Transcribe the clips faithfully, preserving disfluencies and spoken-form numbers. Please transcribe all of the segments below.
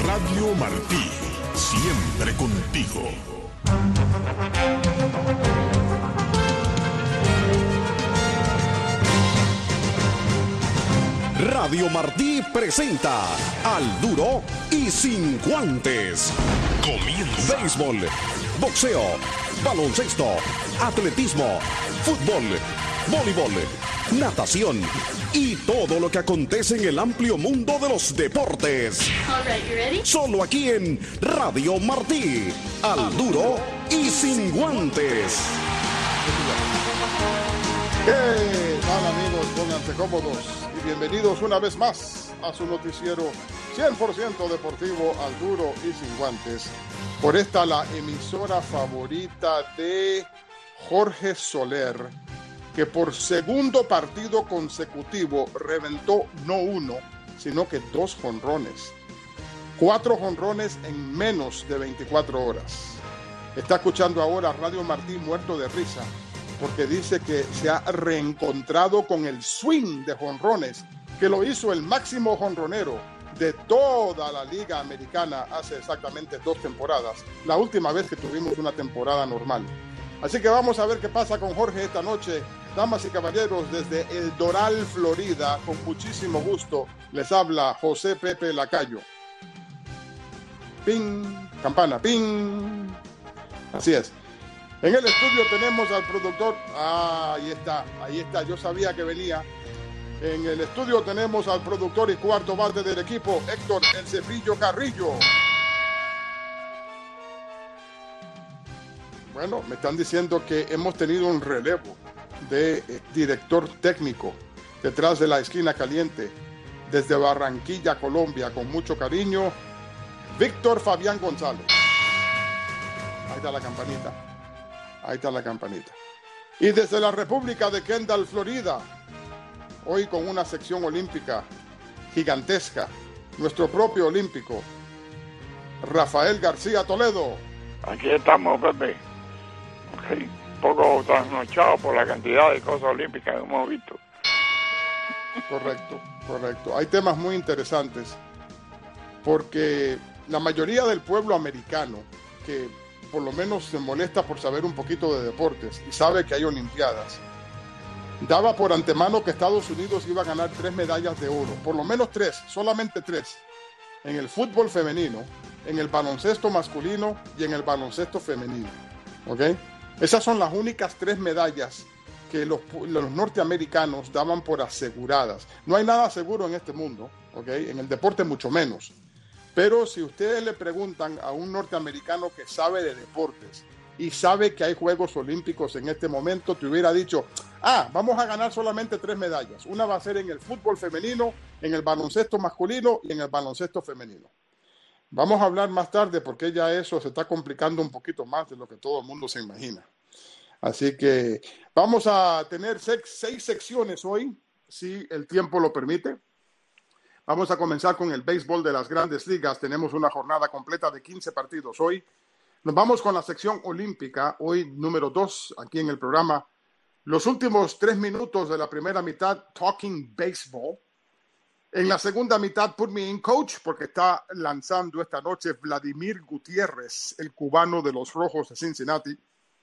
Radio Martí, siempre contigo. Radio Martí presenta Al Duro y Sin Guantes. Comienza. Béisbol, boxeo, baloncesto, atletismo, fútbol, voleibol, natación y todo lo que acontece en el amplio mundo de los deportes. All right, you ready? Solo aquí en Radio Martí. Al Duro y Sin Guantes. ¿Qué tal, amigos? Pónganse cómodos y bienvenidos una vez más a su noticiero cien por ciento deportivo Al Duro y Sin Guantes. Por esta, la emisora favorita de Jorge Soler, que por segundo partido consecutivo reventó no uno, sino que dos jonrones. Cuatro jonrones en menos de veinticuatro horas. Está escuchando ahora Radio Martí muerto de risa, porque dice que se ha reencontrado con el swing de jonrones que lo hizo el máximo jonronero de toda la Liga Americana hace exactamente dos temporadas, la última vez que tuvimos una temporada normal. Así que vamos a ver qué pasa con Jorge esta noche. Damas y caballeros, desde El Doral, Florida, con muchísimo gusto, les habla José Pepe Lacayo. Ping, campana, ping. Así es. En el estudio tenemos al productor, ah, ahí está, ahí está, yo sabía que venía. En el estudio tenemos al productor y cuarto bate del equipo, Héctor El Cepillo Carrillo. Bueno, me están diciendo que hemos tenido un relevo de eh, director técnico detrás de la esquina caliente, desde Barranquilla, Colombia, con mucho cariño, Víctor Fabián González. Ahí está la campanita. Ahí está la campanita. Y desde la República de Kendall, Florida, hoy con una sección olímpica gigantesca, nuestro propio olímpico, Rafael García Toledo. Aquí estamos, Pepe. Okay. Un poco trasnochado por la cantidad de cosas olímpicas que hemos visto. Correcto, correcto. Hay temas muy interesantes, porque la mayoría del pueblo americano, que por lo menos se molesta por saber un poquito de deportes y sabe que hay olimpiadas, daba por antemano que Estados Unidos iba a ganar tres medallas de oro, por lo menos tres, solamente tres, en el fútbol femenino, en el baloncesto masculino y en el baloncesto femenino. ¿Ok? Esas son las únicas tres medallas que los, los norteamericanos daban por aseguradas. No hay nada seguro en este mundo, ¿ok? En el deporte mucho menos. Pero si ustedes le preguntan a un norteamericano que sabe de deportes y sabe que hay Juegos Olímpicos en este momento, te hubiera dicho, ah, vamos a ganar solamente tres medallas. Una va a ser en el fútbol femenino, en el baloncesto masculino y en el baloncesto femenino. Vamos a hablar más tarde porque ya eso se está complicando un poquito más de lo que todo el mundo se imagina. Así que vamos a tener seis, seis secciones hoy, si el tiempo lo permite. Vamos a comenzar con el béisbol de las Grandes Ligas. Tenemos una jornada completa de quince partidos hoy. Nos vamos con la sección olímpica, hoy número dos, aquí en el programa. Los últimos tres minutos de la primera mitad, Talking Baseball. En la segunda mitad, Put Me In Coach, porque está lanzando esta noche Vladimir Gutiérrez, el cubano de los Rojos de Cincinnati.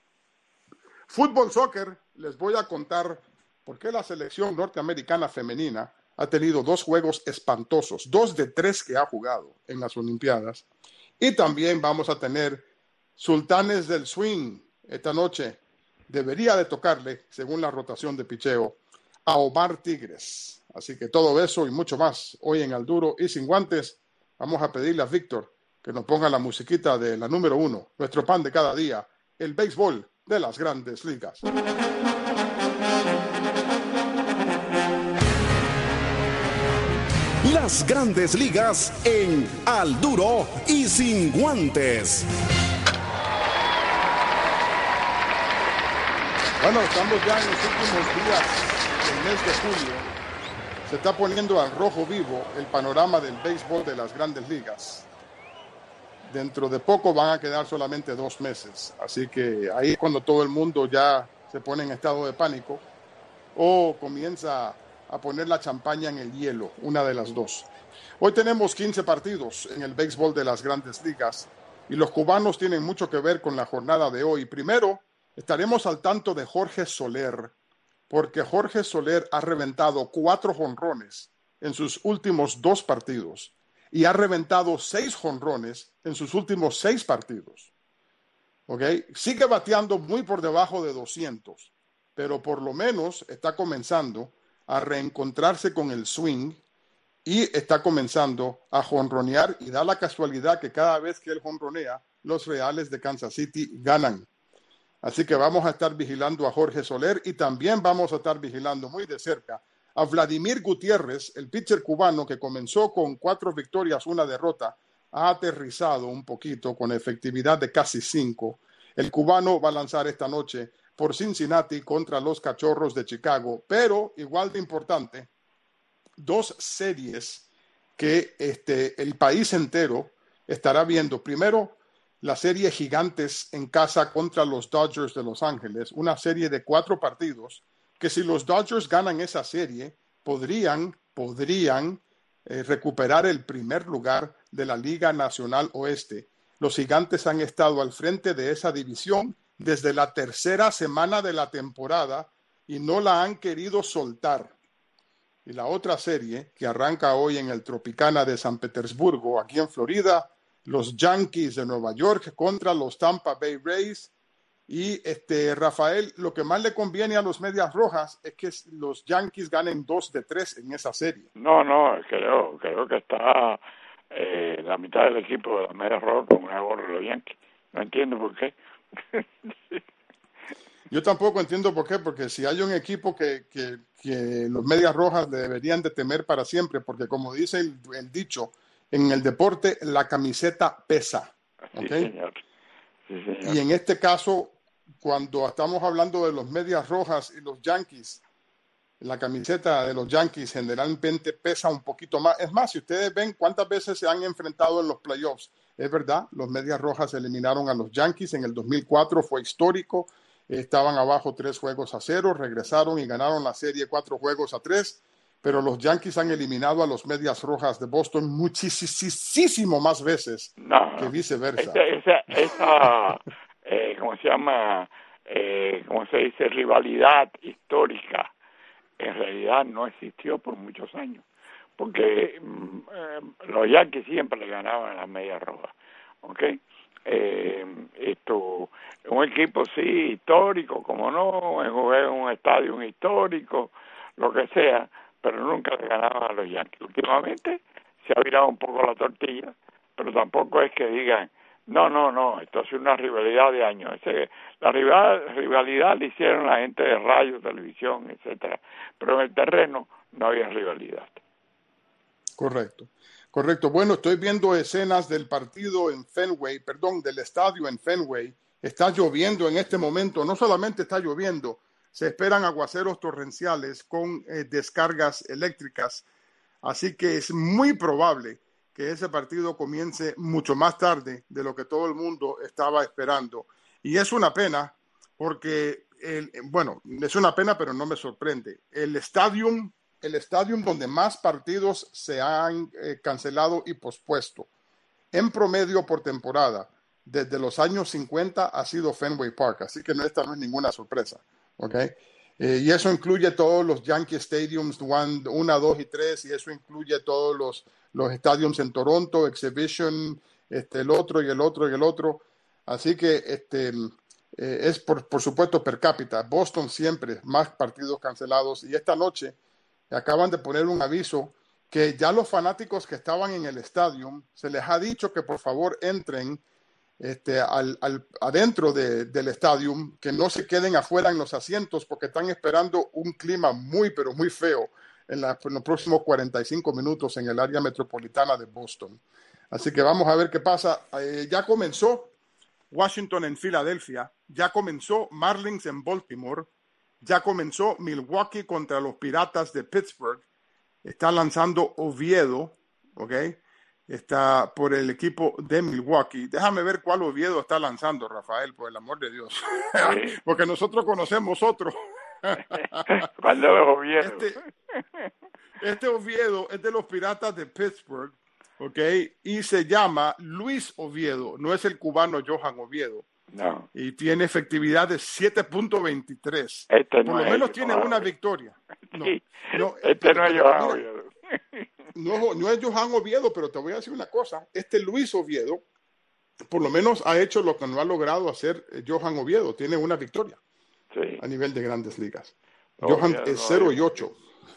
Fútbol soccer, les voy a contar por qué la selección norteamericana femenina ha tenido dos juegos espantosos, dos de tres que ha jugado en las Olimpiadas. Y también vamos a tener Sultanes del Swing esta noche. Debería de tocarle, según la rotación de picheo, a Omar Tigres. Así que todo eso y mucho más hoy en Al Duro y Sin Guantes. Vamos a pedirle a Víctor que nos ponga la musiquita de la número uno, nuestro pan de cada día, el béisbol de las Grandes Ligas. Las Grandes Ligas en Al Duro y Sin Guantes. Bueno, estamos ya en los últimos días del mes de julio. Se está poniendo al rojo vivo el panorama del béisbol de las Grandes Ligas. Dentro de poco van a quedar solamente dos meses. Así que ahí es cuando todo el mundo ya se pone en estado de pánico o comienza a poner la champaña en el hielo, una de las dos. Hoy tenemos quince partidos en el béisbol de las Grandes Ligas y los cubanos tienen mucho que ver con la jornada de hoy. Primero, estaremos al tanto de Jorge Soler, porque Jorge Soler ha reventado cuatro jonrones en sus últimos dos partidos y ha reventado seis jonrones en sus últimos seis partidos. ¿Okay? Sigue bateando muy por debajo de doscientos, pero por lo menos está comenzando a reencontrarse con el swing y está comenzando a jonronear, y da la casualidad que cada vez que él jonronea, los Reales de Kansas City ganan. Así que vamos a estar vigilando a Jorge Soler y también vamos a estar vigilando muy de cerca a Vladimir Gutiérrez, el pitcher cubano que comenzó con cuatro victorias, una derrota, ha aterrizado un poquito con efectividad de casi cinco. El cubano va a lanzar esta noche por Cincinnati contra los Cachorros de Chicago, pero igual de importante, dos series que este, el país entero estará viendo. Primero, la serie Gigantes en casa contra los Dodgers de Los Ángeles, una serie de cuatro partidos que si los Dodgers ganan esa serie, podrían, podrían eh, recuperar el primer lugar de la Liga Nacional Oeste. Los Gigantes han estado al frente de esa división desde la tercera semana de la temporada y no la han querido soltar. Y la otra serie, que arranca hoy en el Tropicana de San Petersburgo, aquí en Florida, los Yankees de Nueva York contra los Tampa Bay Rays. Y este Rafael, lo que más le conviene a los Medias Rojas es que los Yankees ganen dos de tres en esa serie. No, no, creo, creo que está eh, la mitad del equipo de los Medias Rojas con una gorra de los Yankees. No entiendo por qué. Yo tampoco entiendo por qué, porque si hay un equipo que, que, que los Medias Rojas deberían de temer para siempre, porque como dice el, el dicho, en el deporte la camiseta pesa. Sí, ¿Okay? señor. Sí, señor. Y en este caso, cuando estamos hablando de los Medias Rojas y los Yankees, la camiseta de los Yankees generalmente pesa un poquito más. Es más, si ustedes ven cuántas veces se han enfrentado en los playoffs, es verdad, los Medias Rojas eliminaron a los Yankees en el dos mil cuatro, fue histórico, estaban abajo tres juegos a cero, regresaron y ganaron la serie cuatro juegos a tres, pero los Yankees han eliminado a los Medias Rojas de Boston muchísimo más veces no, que viceversa. Esa, esa, esa eh, ¿cómo se llama? Eh, ¿Cómo se dice? Rivalidad histórica. En realidad no existió por muchos años, porque eh, los Yankees siempre le ganaban a las Medias Rojas, ¿ok? Eh, esto, un equipo sí histórico, como no, en un estadio histórico, lo que sea, pero nunca le ganaban a los Yankees. Últimamente se ha virado un poco la tortilla, pero tampoco es que digan, no, no, no, esto es una rivalidad de años. Ese, la rival, rivalidad la hicieron la gente de radio, televisión, etcétera, pero en el terreno no había rivalidad. Correcto, correcto. Bueno, estoy viendo escenas del partido en Fenway, perdón, del estadio en Fenway. Está lloviendo en este momento, no solamente está lloviendo, se esperan aguaceros torrenciales con eh, descargas eléctricas, así que es muy probable que ese partido comience mucho más tarde de lo que todo el mundo estaba esperando. Y es una pena porque, el, bueno, es una pena, pero no me sorprende. El estadio, el estadio donde más partidos se han eh, cancelado y pospuesto en promedio por temporada desde los años cincuenta ha sido Fenway Park, así que no, esta no es ninguna sorpresa. ¿Okay? Eh, y eso incluye todos los Yankee Stadiums uno, dos y tres, y eso incluye todos los, los estadios en Toronto, Exhibition, este, el otro y el otro y el otro. Así que este, eh, es por, por supuesto per cápita. Boston siempre, más partidos cancelados. Y esta noche acaban de poner un aviso que ya los fanáticos que estaban en el estadio se les ha dicho que por favor entren Este, al, al, adentro de, del estadio, que no se queden afuera en los asientos porque están esperando un clima muy, pero muy feo en, la, en los próximos cuarenta y cinco minutos en el área metropolitana de Boston. Así que vamos a ver qué pasa. Eh, ya comenzó Washington en Filadelfia, ya comenzó Marlins en Baltimore, ya comenzó Milwaukee contra los Piratas de Pittsburgh, está lanzando Oviedo, ¿ok? Está por el equipo de Milwaukee. Déjame ver cuál Oviedo está lanzando, Rafael, por el amor de Dios. Porque nosotros conocemos otro. ¿Cuál de los Oviedo? Este, Este Oviedo es de los Piratas de Pittsburgh, ¿ok? Y se llama Luis Oviedo, no es el cubano Johan Oviedo. No. Y tiene efectividad de siete punto veintitrés. Este Por no lo es menos el tiene Johan una Oviedo. victoria. No, Sí. no, Este no es pero Johan mira, Oviedo. No, no es Johan Oviedo, pero te voy a decir una cosa. Este Luis Oviedo, por lo menos ha hecho lo que no ha logrado hacer Johan Oviedo. Tiene una victoria Sí. a nivel de grandes ligas. Oviedo Johan no es cero y es- ocho.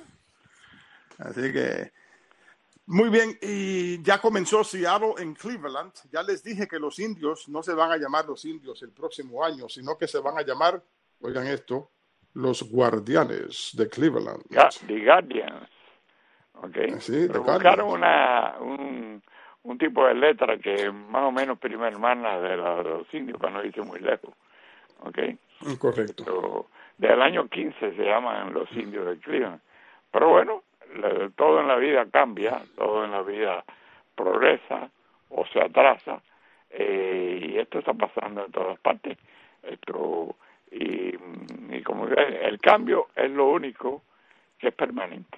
Así que, muy bien. Y ya comenzó Seattle en Cleveland. Ya les dije que los indios no se van a llamar los indios el próximo año, sino que se van a llamar, oigan esto, los Guardianes de Cleveland. Ga- The Guardians. Okay. Sí, Pero The buscaron Guardians. una, un, un tipo de letra que más o menos prima hermana de, la, de los indios, para no irse muy lejos. Okay. Correcto. Pero del año quince se llaman los indios de Cleveland. Pero bueno, la- todo en la vida cambia, todo en la vida progresa o se atrasa, eh, y esto está pasando en todas partes. Esto y, y como que el cambio es lo único que es permanente.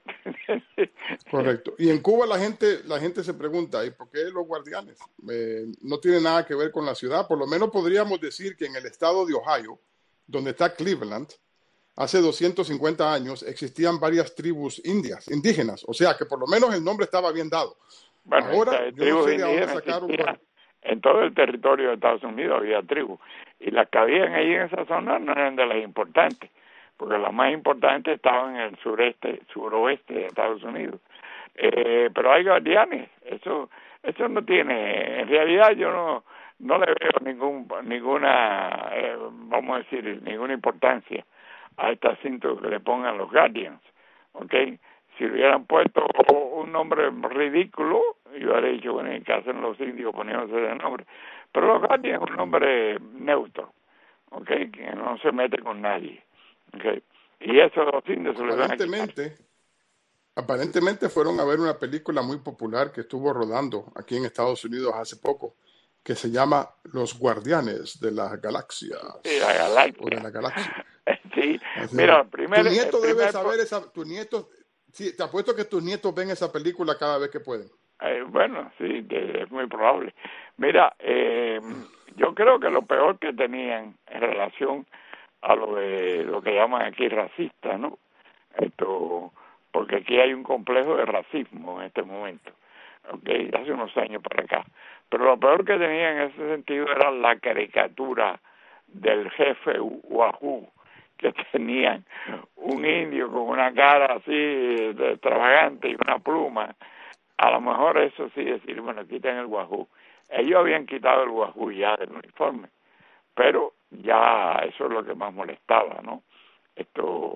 Correcto. Y en Cuba la gente, la gente se pregunta, ¿y por qué los Guardianes? Eh, no tiene nada que ver con la ciudad. Por lo menos podríamos decir que en el estado de Ohio, donde está Cleveland, hace doscientos cincuenta años existían varias tribus indias, indígenas. O sea que por lo menos el nombre estaba bien dado. Bueno, Ahora, esta- yo no tribus sé de dónde indígenas sacaron. existían. En todo el territorio de Estados Unidos había tribus, y las que habían ahí en esa zona no eran de las importantes, porque las más importantes estaban en el sureste, suroeste de Estados Unidos. Eh, pero hay guardianes, eso eso no tiene, en realidad yo no no le veo ningún ninguna, eh, vamos a decir, ninguna importancia a este asunto que le pongan los Guardians, ¿ok? Si hubieran puesto un nombre ridículo, yo habría dicho, bueno, ¿qué hacen los indios poniéndose de nombre? Pero los Guardians es un nombre neutro, ¿ok? Que no se mete con nadie, ¿ok? Y eso los indios se les van a quitar. Aparentemente, aparentemente fueron a ver una película muy popular que estuvo rodando aquí en Estados Unidos hace poco, que se llama Los Guardianes de las Galaxias. Sí, la galaxia. O de la galaxia. Sí, Así mira, es. primero... Tu nieto el debe primer- saber esa, tu nieto, sí, te apuesto que tus nietos ven esa película cada vez que pueden. Eh, bueno, sí, que es muy probable. Mira, eh, yo creo que lo peor que tenían en relación a lo de lo que llaman aquí racista, ¿no? Esto, porque aquí hay un complejo de racismo en este momento, ¿okay? Hace unos años para acá. Pero lo peor que tenían en ese sentido era la caricatura del jefe Wahoo, que tenían un indio con una cara así de extravagante y una pluma. A lo mejor eso sí decir, bueno, quiten el Wahoo. Ellos habían quitado el Wahoo ya del uniforme, pero ya eso es lo que más molestaba, ¿no? Esto,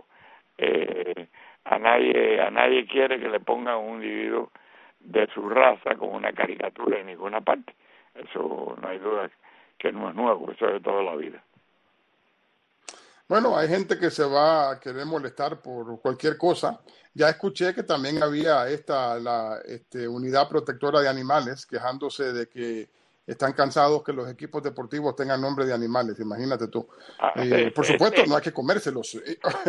eh, a nadie a nadie quiere que le pongan un individuo de su raza con una caricatura en ninguna parte. Eso no hay duda que no es nuevo, eso es de toda la vida. Bueno, hay gente que se va a querer molestar por cualquier cosa. Ya escuché que también había esta la este, unidad protectora de animales quejándose de que están cansados que los equipos deportivos tengan nombre de animales. Imagínate tú. Ah, Eh, por supuesto, no hay que comérselos.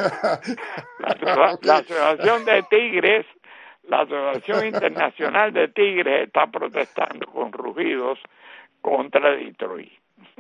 La, la Asociación de Tigres, la Asociación Internacional de Tigres está protestando con rugidos contra Detroit.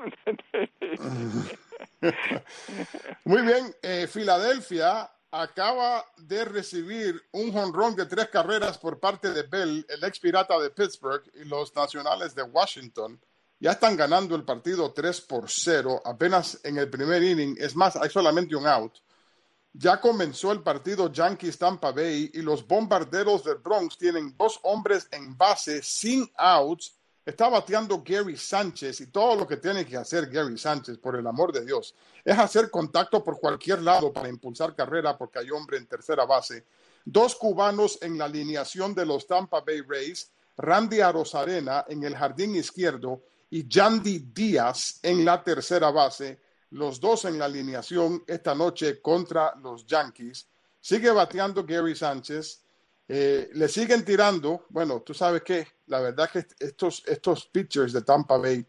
Muy bien, eh, Filadelfia acaba de recibir un jonrón de tres carreras por parte de Bell, el ex pirata de Pittsburgh, y los Nacionales de Washington ya están ganando el partido tres por cero, apenas en el primer inning. Es más, hay solamente un out. Ya comenzó el partido Yankees-Tampa Bay y los Bombarderos del Bronx tienen dos hombres en base sin outs. Está bateando Gary Sánchez y todo lo que tiene que hacer Gary Sánchez, por el amor de Dios, es hacer contacto por cualquier lado para impulsar carrera porque hay hombre en tercera base. Dos cubanos en la alineación de los Tampa Bay Rays, Randy Arozarena en el jardín izquierdo y Yandy Díaz en la tercera base, los dos en la alineación esta noche contra los Yankees. Sigue bateando Gary Sánchez. Eh, le siguen tirando. Bueno, tú sabes que la verdad que estos, estos pitchers de Tampa Bay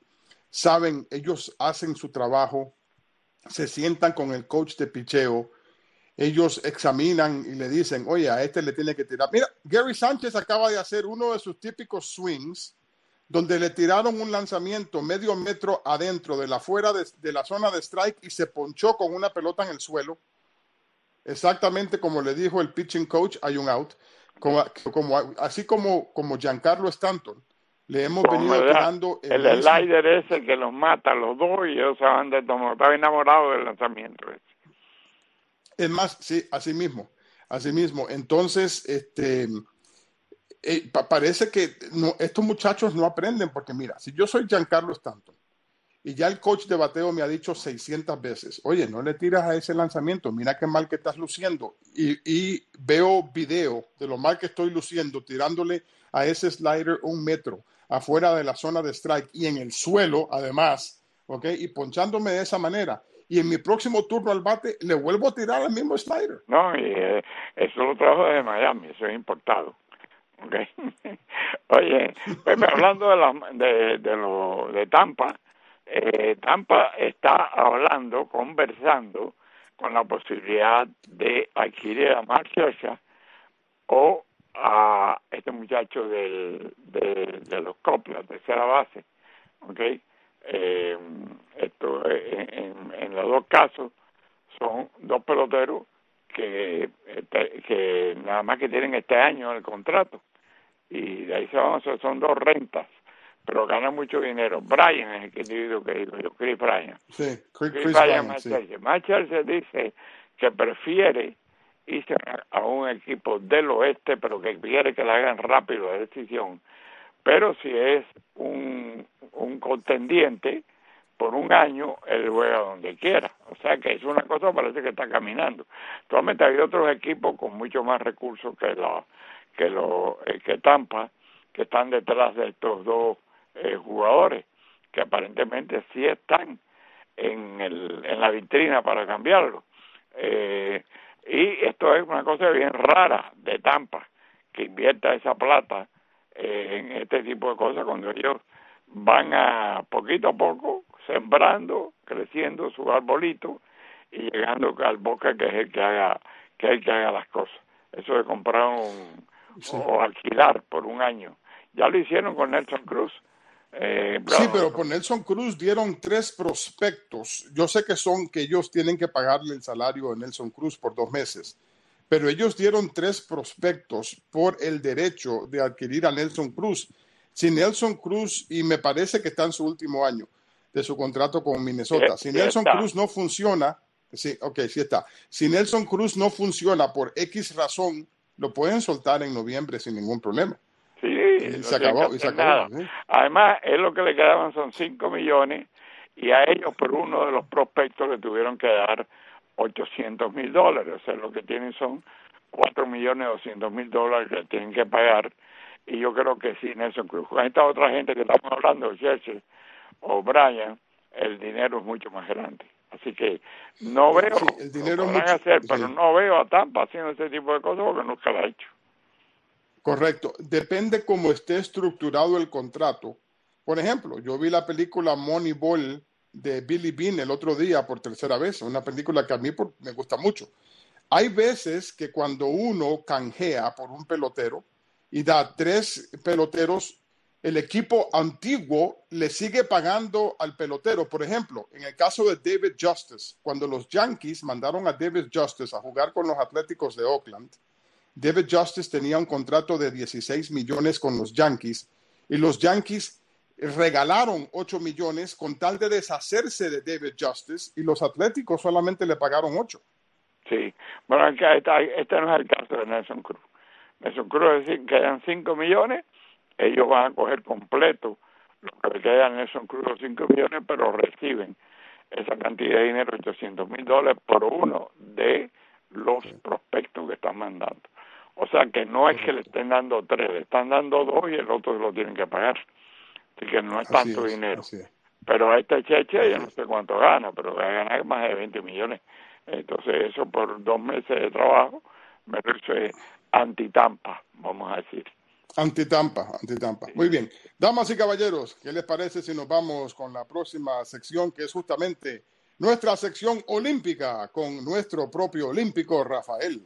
saben, ellos hacen su trabajo, se sientan con el coach de picheo ellos examinan y le dicen, oye, a este le tiene que tirar. Mira, Gary Sánchez acaba de hacer uno de sus típicos swings, donde le tiraron un lanzamiento medio metro adentro de la fuera de, de la zona de strike y se ponchó con una pelota en el suelo. Exactamente como le dijo el pitching coach, hay un out. Como, como, así como, como Giancarlo Stanton, le hemos Como venido verdad, tirando el, el mismo. slider ese que los mata a los dos y ellos se van de tomar. Estaba enamorado del lanzamiento ese. Es más, sí, así mismo, así mismo. Entonces, este, eh, pa parece que no, estos muchachos no aprenden, porque mira, si yo soy Giancarlo Stanton y ya el coach de bateo me ha dicho seiscientas veces, oye, no le tiras a ese lanzamiento, mira qué mal que estás luciendo, y, y veo video de lo mal que estoy luciendo, tirándole a ese slider un metro afuera de la zona de strike y en el suelo, además, ¿ok? Y ponchándome de esa manera. Y en mi próximo turno al bate le vuelvo a tirar al mismo slider. No, y eh, eso lo trajo desde Miami, eso es importado. Okay. Oye, pues, hablando de, la, de, de, lo, de Tampa, eh, Tampa está hablando, conversando con la posibilidad de adquirir a Mark Scherzer o a este muchacho del, de, de los Cubs, la tercera base, ¿okay? Eh, esto en, en los dos casos son dos peloteros que, que nada más que tienen este año el contrato y de ahí se van a hacer, son dos rentas, pero ganan mucho dinero. Brian es el que digo que digo yo, Chris Bryan. Sí, Chris, Chris, Chris Bryan, Bryan, sí. Scherzer dice que prefiere irse a un equipo del oeste, pero que quiere que le hagan rápido la decisión. Pero si es un, un contendiente, por un año él juega donde quiera. O sea que es una cosa, parece que está caminando. Actualmente hay otros equipos con mucho más recursos que la, que, lo, eh, que Tampa, que están detrás de estos dos eh, jugadores, que aparentemente sí están en, el, en la vitrina para cambiarlo. Eh, y esto es una cosa bien rara de Tampa, que invierta esa plata eh, en este tipo de cosas cuando ellos van a poquito a poco sembrando, creciendo su arbolito y llegando al bosque que es el que haga que es el que haga las cosas. Eso de comprar un, sí. o alquilar por un año. Ya lo hicieron con Nelson Cruz. Eh, sí, claro, pero por Nelson Cruz dieron tres prospectos. Yo sé que son que ellos tienen que pagarle el salario de Nelson Cruz por dos meses, pero ellos dieron tres prospectos por el derecho de adquirir a Nelson Cruz. Si Nelson Cruz, y me parece que está en su último año de su contrato con Minnesota, si Nelson Cruz no funciona, sí, ok, sí está. Si Nelson Cruz no funciona por X razón, lo pueden soltar en noviembre sin ningún problema. Sí, y se acabó, y se acabó. ¿Sí? Además, es lo que le quedaban son cinco millones y a ellos por uno de los prospectos le tuvieron que dar ochocientos mil dólares. O sea, lo que tienen son cuatro millones doscientos mil dólares que tienen que pagar. Y yo creo que sí, Nelson Cruz. Con esta otra gente que estamos hablando, Scherzer o Bryan, el dinero es mucho más grande. Así que no veo, sí, el dinero lo es mucho, hacer, sí. pero no veo a Tampa haciendo ese tipo de cosas porque nunca lo ha hecho. Correcto. Depende cómo esté estructurado el contrato. Por ejemplo, yo vi la película Moneyball de Billy Beane el otro día por tercera vez, una película que a mí por, me gusta mucho. Hay veces que cuando uno canjea por un pelotero y da tres peloteros, el equipo antiguo le sigue pagando al pelotero. Por ejemplo, en el caso de David Justice, cuando los Yankees mandaron a David Justice a jugar con los Atléticos de Oakland, David Justice tenía un contrato de dieciséis millones con los Yankees y los Yankees regalaron ocho millones con tal de deshacerse de David Justice y los Atléticos solamente le pagaron ocho. Sí, bueno, este, este no es el caso de Nelson Cruz. Nelson Cruz es decir, quedan cinco millones, ellos van a coger completo lo que le queda a Nelson Cruz, los cinco millones, pero reciben esa cantidad de dinero, ochocientos mil dólares por uno de los prospectos que están mandando. O sea que no es que le estén dando tres, le están dando dos y el otro lo tienen que pagar. Así que no es así tanto es, dinero. Es. Pero a este Cheche yo no sé cuánto gana, pero va a ganar más de veinte millones. Entonces eso por dos meses de trabajo me parece anti-Tampa, vamos a decir. Anti-Tampa, anti-Tampa. Sí. Muy bien. Damas y caballeros, ¿qué les parece si nos vamos con la próxima sección que es justamente nuestra sección olímpica con nuestro propio olímpico Rafael.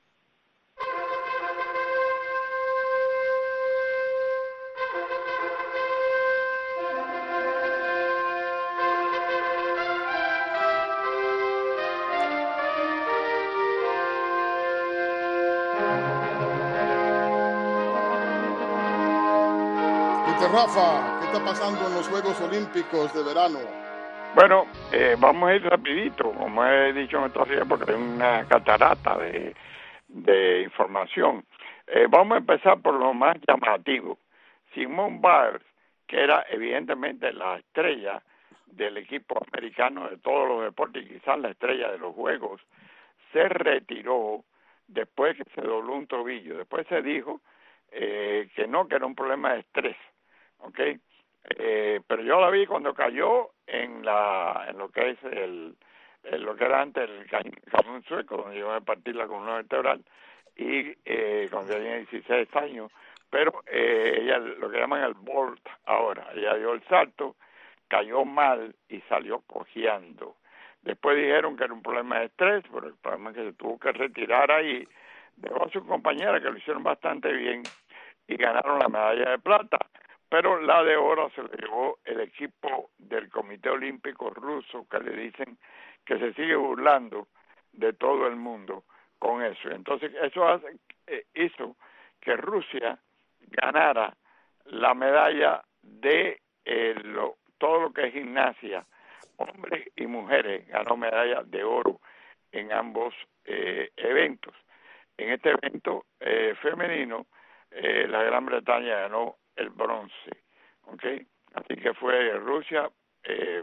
Rafa, ¿qué está pasando en los Juegos Olímpicos de verano? Bueno, eh, vamos a ir rapidito, como he dicho en estos días, porque hay una catarata de, de información. Eh, vamos a empezar por lo más llamativo. Simone Biles, que era evidentemente la estrella del equipo americano de todos los deportes y quizás la estrella de los Juegos, se retiró después que se dobló un tobillo. Después se dijo eh, que no, que era un problema de estrés. Okay, eh, pero yo la vi cuando cayó en la en lo que es el, el lo que era antes el cañón sueco, donde yo me partí la columna vertebral y eh, cuando tenía dieciséis años, pero eh, ella lo que llaman el bolt ahora, ella dio el salto, cayó mal y salió cojeando. Después dijeron que era un problema de estrés, pero el problema es que se tuvo que retirar ahí. Dejó a sus compañeras que lo hicieron bastante bien y ganaron la medalla de plata. Pero la de oro se le llevó el equipo del Comité Olímpico Ruso, que le dicen que se sigue burlando de todo el mundo con eso. Entonces eso hace, eh, hizo que Rusia ganara la medalla de eh, lo, todo lo que es gimnasia, hombres y mujeres, ganó medalla de oro en ambos eh, eventos. En este evento eh, femenino, eh, la Gran Bretaña ganó el bronce, ¿ok? Así que fue Rusia, eh,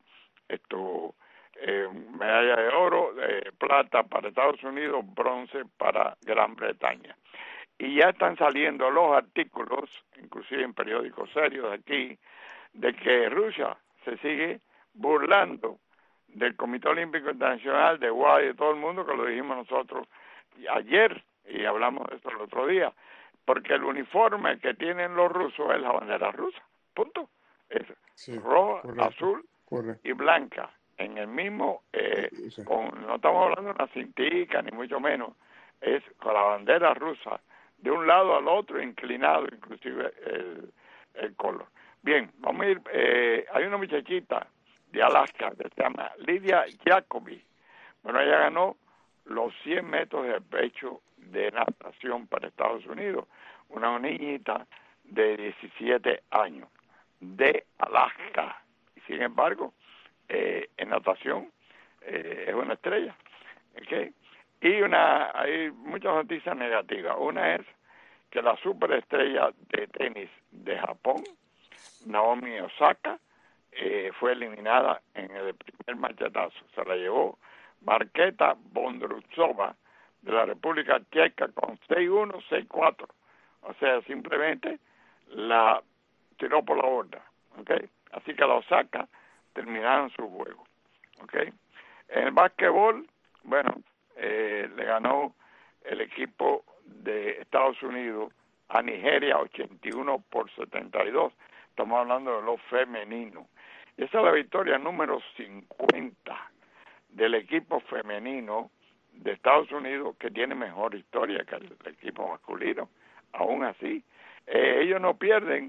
esto, eh, medalla de oro, eh, plata para Estados Unidos, bronce para Gran Bretaña. Y ya están saliendo los artículos, inclusive en periódicos serios aquí, de que Rusia se sigue burlando del Comité Olímpico Internacional, de U A I, de todo el mundo, que lo dijimos nosotros ayer, y hablamos de eso el otro día, porque el uniforme que tienen los rusos es la bandera rusa, punto. Es sí, roja, correcto, azul correcto. Y blanca, en el mismo, eh, sí. con, no estamos hablando de una cintica, ni mucho menos, es con la bandera rusa, de un lado al otro, inclinado, inclusive el, el color. Bien, vamos a ir, eh, hay una muchachita de Alaska que se llama Lidia Jacobi. Bueno, ella ganó los cien metros de pecho de natación para Estados Unidos, una niñita de diecisiete años de Alaska, y sin embargo eh, en natación eh, es una estrella, ¿okay? Y una hay muchas noticias negativas. Una es que la superestrella de tenis de Japón, Naomi Osaka, eh, fue eliminada en el primer machetazo. Se la llevó Marketa Vondrousova de la República Checa con seis uno, seis cuatro. O sea, simplemente la tiró por la borda, ¿ok? Así que la Osaka terminaron su juego, ¿ok? En el básquetbol, bueno, eh, le ganó el equipo de Estados Unidos a Nigeria ochenta y uno por setenta y dos. Estamos hablando de los femeninos. Y esa es la victoria número cincuenta del equipo femenino de Estados Unidos, que tiene mejor historia que el, el equipo masculino. Aún así, eh, ellos no pierden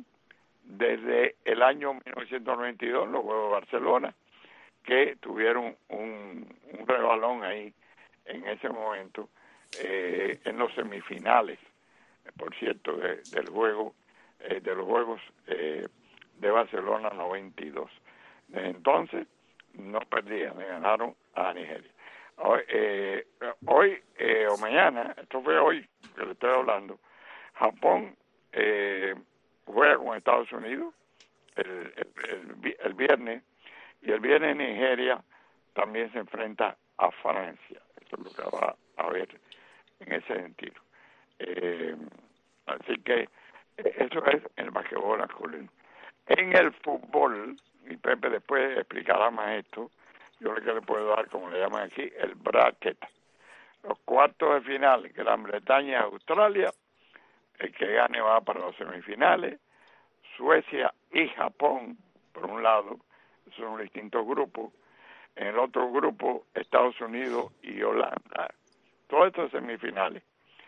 desde el año mil novecientos noventa y dos, los Juegos de Barcelona, que tuvieron un, un rebalón ahí en ese momento, eh, en los semifinales, por cierto, de, del juego, eh, de los Juegos eh, de Barcelona noventa y dos. Desde entonces no perdían, le ganaron a Nigeria. Hoy, eh, hoy eh, o mañana, esto fue hoy que le estoy hablando, Japón eh, juega con Estados Unidos el, el, el, el viernes, y el viernes Nigeria también se enfrenta a Francia. Eso es lo que va a haber en ese sentido. Eh, así que eso es el basquetbol masculino. En el fútbol, y Pepe después explicará más esto, yo lo que le puedo dar, como le llaman aquí, el bracket. Los cuartos de final, Gran Bretaña, Australia, el que gane va para los semifinales, Suecia y Japón, por un lado, son distintos grupos, En el otro grupo, Estados Unidos y Holanda. Todos estos semifinales.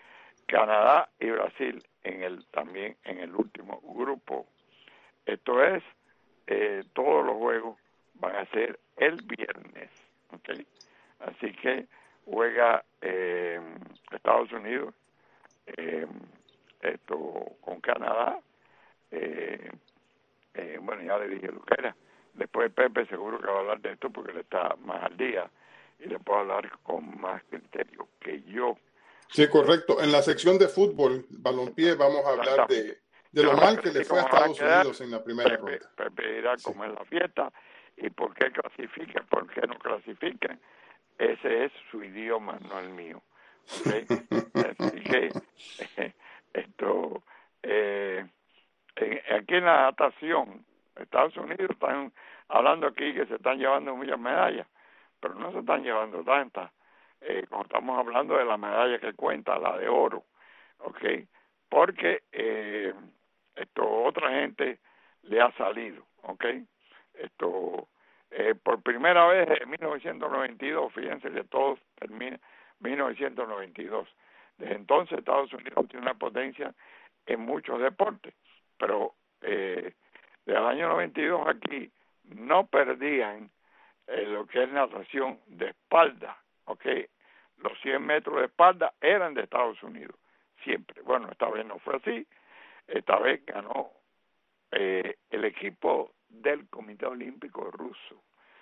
Canadá y Brasil en el también en el último grupo. Esto es, eh, todos los juegos van a ser el viernes. ¿Okay? Así que juega eh, Estados Unidos eh, esto con Canadá. Eh, eh, bueno, ya le dije lo que era. Después Pepe seguro que va a hablar de esto porque él está más al día y le puedo hablar con más criterio que yo. Sí, correcto. En la sección de fútbol, balompié, vamos a hablar de, de lo mal que le fue a Estados Unidos en la primera Pepe, ronda. Pepe dirá Sí. cómo es la fiesta y por qué clasifican, por qué no clasifican. Ese es su idioma, no el mío. ¿Okay? Así que eh, esto, eh, en, aquí en la natación, Estados Unidos están hablando aquí que se están llevando muchas medallas, pero no se están llevando tantas. Eh, como estamos hablando de la medalla que cuenta, la de oro, ¿ok? Porque eh, esto otra gente le ha salido, ¿ok? Esto, eh, por primera vez en mil novecientos noventa y dos, fíjense que todo termina mil novecientos noventa y dos. Desde entonces Estados Unidos tiene una potencia en muchos deportes, pero eh, desde el año noventa y dos aquí no perdían eh, lo que es natación de espalda, ¿ok? Los cien metros de espalda eran de Estados Unidos, siempre. Bueno, esta vez no fue así, esta vez ganó eh, el equipo del Comité Olímpico Ruso.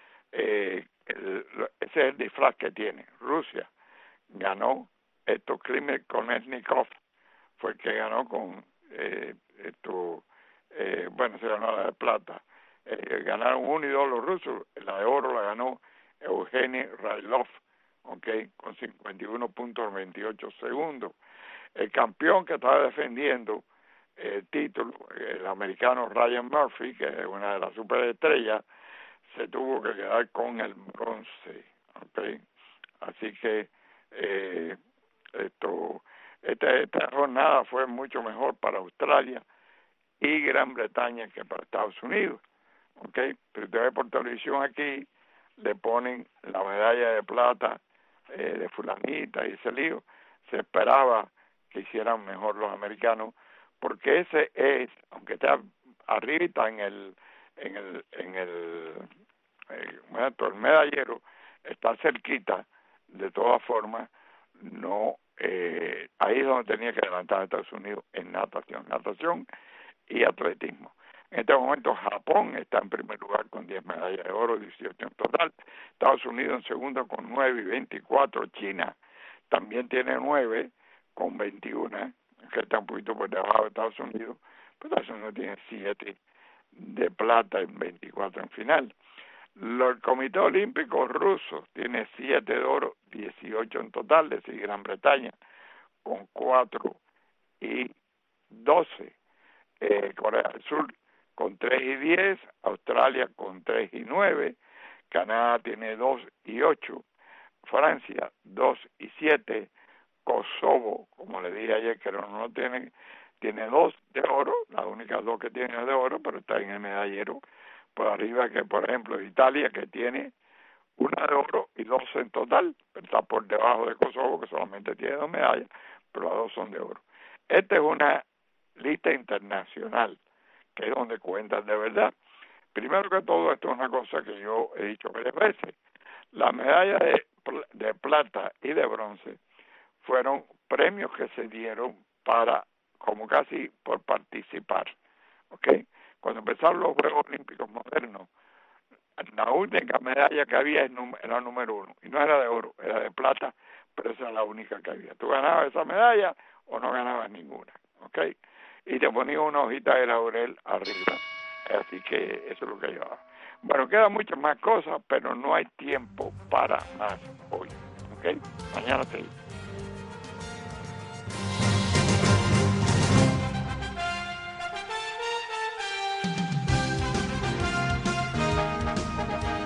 Eh, el, ese es el disfraz que tiene. Rusia ganó, esto Klimer Konechnikov fue el que ganó con eh, esto, eh, bueno, se ganó la de plata. Eh, ganaron uno y dos los rusos, la de oro la ganó Evgeny Railov, okay, con cincuenta y uno punto veintiocho segundos. El campeón que estaba defendiendo el título, el americano Ryan Murphy, que es una de las superestrellas, se tuvo que quedar con el bronce, okay. Así que eh, esto, esta, esta jornada fue mucho mejor para Australia y Gran Bretaña que para Estados Unidos, okay. Pero usted ve por televisión aquí, le ponen la medalla de plata eh, de fulanita y ese lío. Se esperaba que hicieran mejor los americanos, porque ese es, aunque está arribita en el en el en el, eh, el medallero, está cerquita, de todas formas, no eh, ahí es donde tenía que levantar a Estados Unidos en natación, natación y atletismo. En este momento Japón está en primer lugar con diez medallas de oro, dieciocho en total. Estados Unidos en segundo con nueve y veinticuatro. China también tiene nueve con veintiuno, que está un poquito por debajo de Estados Unidos, pero Estados Unidos tiene siete de plata en veinticuatro en final. El Comité Olímpico Ruso tiene siete de oro, dieciocho en total, es decir, Gran Bretaña con cuatro y doce. Eh, Corea del Sur con tres y diez, Australia con tres y nueve, Canadá tiene dos y ocho, Francia dos y siete, Kosovo, como le dije ayer, que no, no tiene, tiene dos de oro, las únicas dos que tiene es de oro, pero está en el medallero por arriba que, por ejemplo, Italia, que tiene una de oro y dos en total, pero está por debajo de Kosovo, que solamente tiene dos medallas, pero las dos son de oro. Esta es una lista internacional, que es donde cuentan de verdad. Primero que todo, esto es una cosa que yo he dicho varias veces. Las medallas de, de plata y de bronce fueron premios que se dieron para, como casi por participar, ¿ok? Cuando empezaron los Juegos Olímpicos modernos, la única medalla que había era el número uno, y no era de oro, era de plata, pero esa era la única que había. Tú ganabas esa medalla o no ganabas ninguna, ¿ok? Y te ponía una hojita de laurel arriba, así que eso es lo que llevaba. Bueno, quedan muchas más cosas, pero no hay tiempo para más hoy, ¿ok? Mañana seguimos.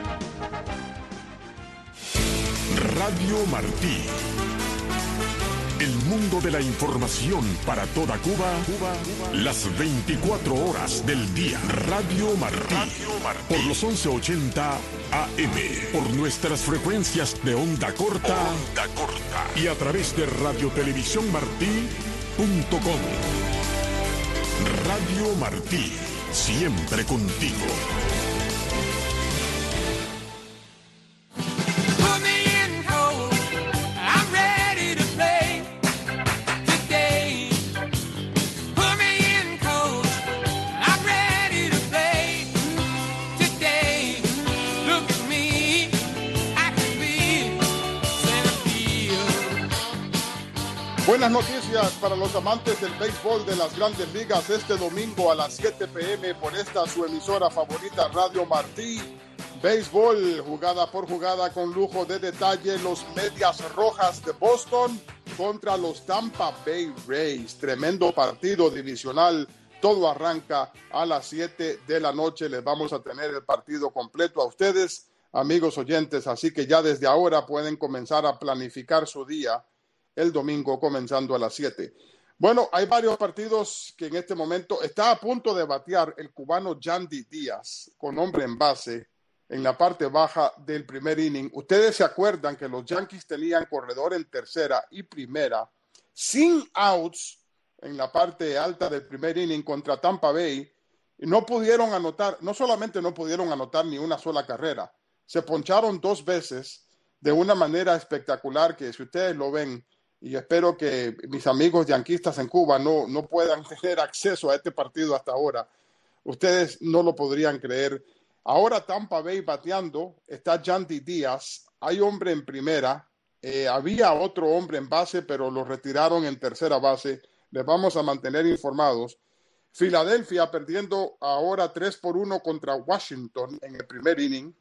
Radio Martí. El mundo de la información para toda Cuba, Cuba, Cuba. Las veinticuatro horas del día. Radio Martí. Radio Martí. Por los once ochenta A M. Por nuestras frecuencias de onda corta. Onda corta. Y a través de radio televisión martí punto com. Radio Martí. Siempre contigo. Buenas noticias para los amantes del béisbol de las Grandes Ligas este domingo a las siete p m por esta su emisora favorita Radio Martí. Béisbol, jugada por jugada con lujo de detalle, los Medias Rojas de Boston contra los Tampa Bay Rays. Tremendo partido divisional. Todo arranca a las siete de la noche. Les vamos a tener el partido completo a ustedes, amigos oyentes. Así que ya desde ahora pueden comenzar a planificar su día el domingo comenzando a las siete. Bueno, hay varios partidos que en este momento está a punto de batear el cubano Yandy Díaz con hombre en base en la parte baja del primer inning. Ustedes se acuerdan que los Yankees tenían corredor en tercera y primera sin outs en la parte alta del primer inning contra Tampa Bay y no pudieron anotar, no solamente no pudieron anotar ni una sola carrera, se poncharon dos veces de una manera espectacular que si ustedes lo ven, y espero que mis amigos yanquistas en Cuba no, no puedan tener acceso a este partido hasta ahora. Ustedes no lo podrían creer. Ahora Tampa Bay bateando, está Yandy Díaz, hay hombre en primera, eh, había otro hombre en base, pero lo retiraron en tercera base. Les vamos a mantener informados. Filadelfia perdiendo ahora tres por uno contra Washington en el primer inning.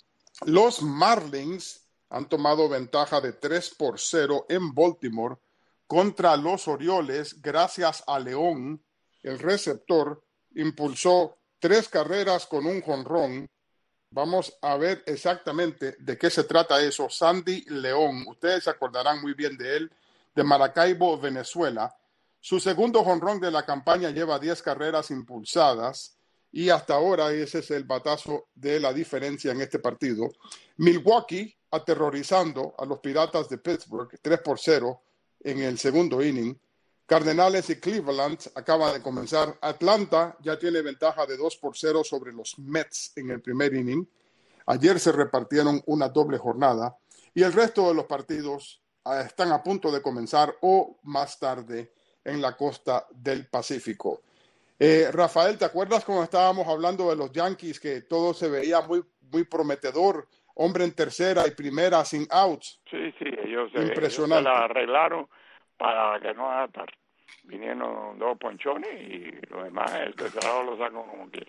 Los Marlins han tomado ventaja de tres por cero en Baltimore contra los Orioles gracias a León. El receptor impulsó tres carreras con un jonrón. Vamos a ver exactamente de qué se trata eso. Sandy León, ustedes se acordarán muy bien de él, de Maracaibo, Venezuela. Su segundo jonrón de la campaña lleva diez carreras impulsadas y hasta ahora ese es el batazo de la diferencia en este partido. Milwaukee aterrorizando a los Piratas de Pittsburgh, tres por cero en el segundo inning. Cardenales y Cleveland acaban de comenzar. Atlanta ya tiene ventaja de dos por cero sobre los Mets en el primer inning. Ayer se repartieron una doble jornada y el resto de los partidos uh, están a punto de comenzar o más tarde en la costa del Pacífico. Eh, Rafael, ¿te acuerdas cuando estábamos hablando de los Yankees que todo se veía muy, muy prometedor? Hombre en tercera y primera sin outs. Sí, sí, ellos, impresionante. ellos se la arreglaron para que no haga estar. Vinieron dos ponchones y lo demás, el tercero lo sacó como quiera.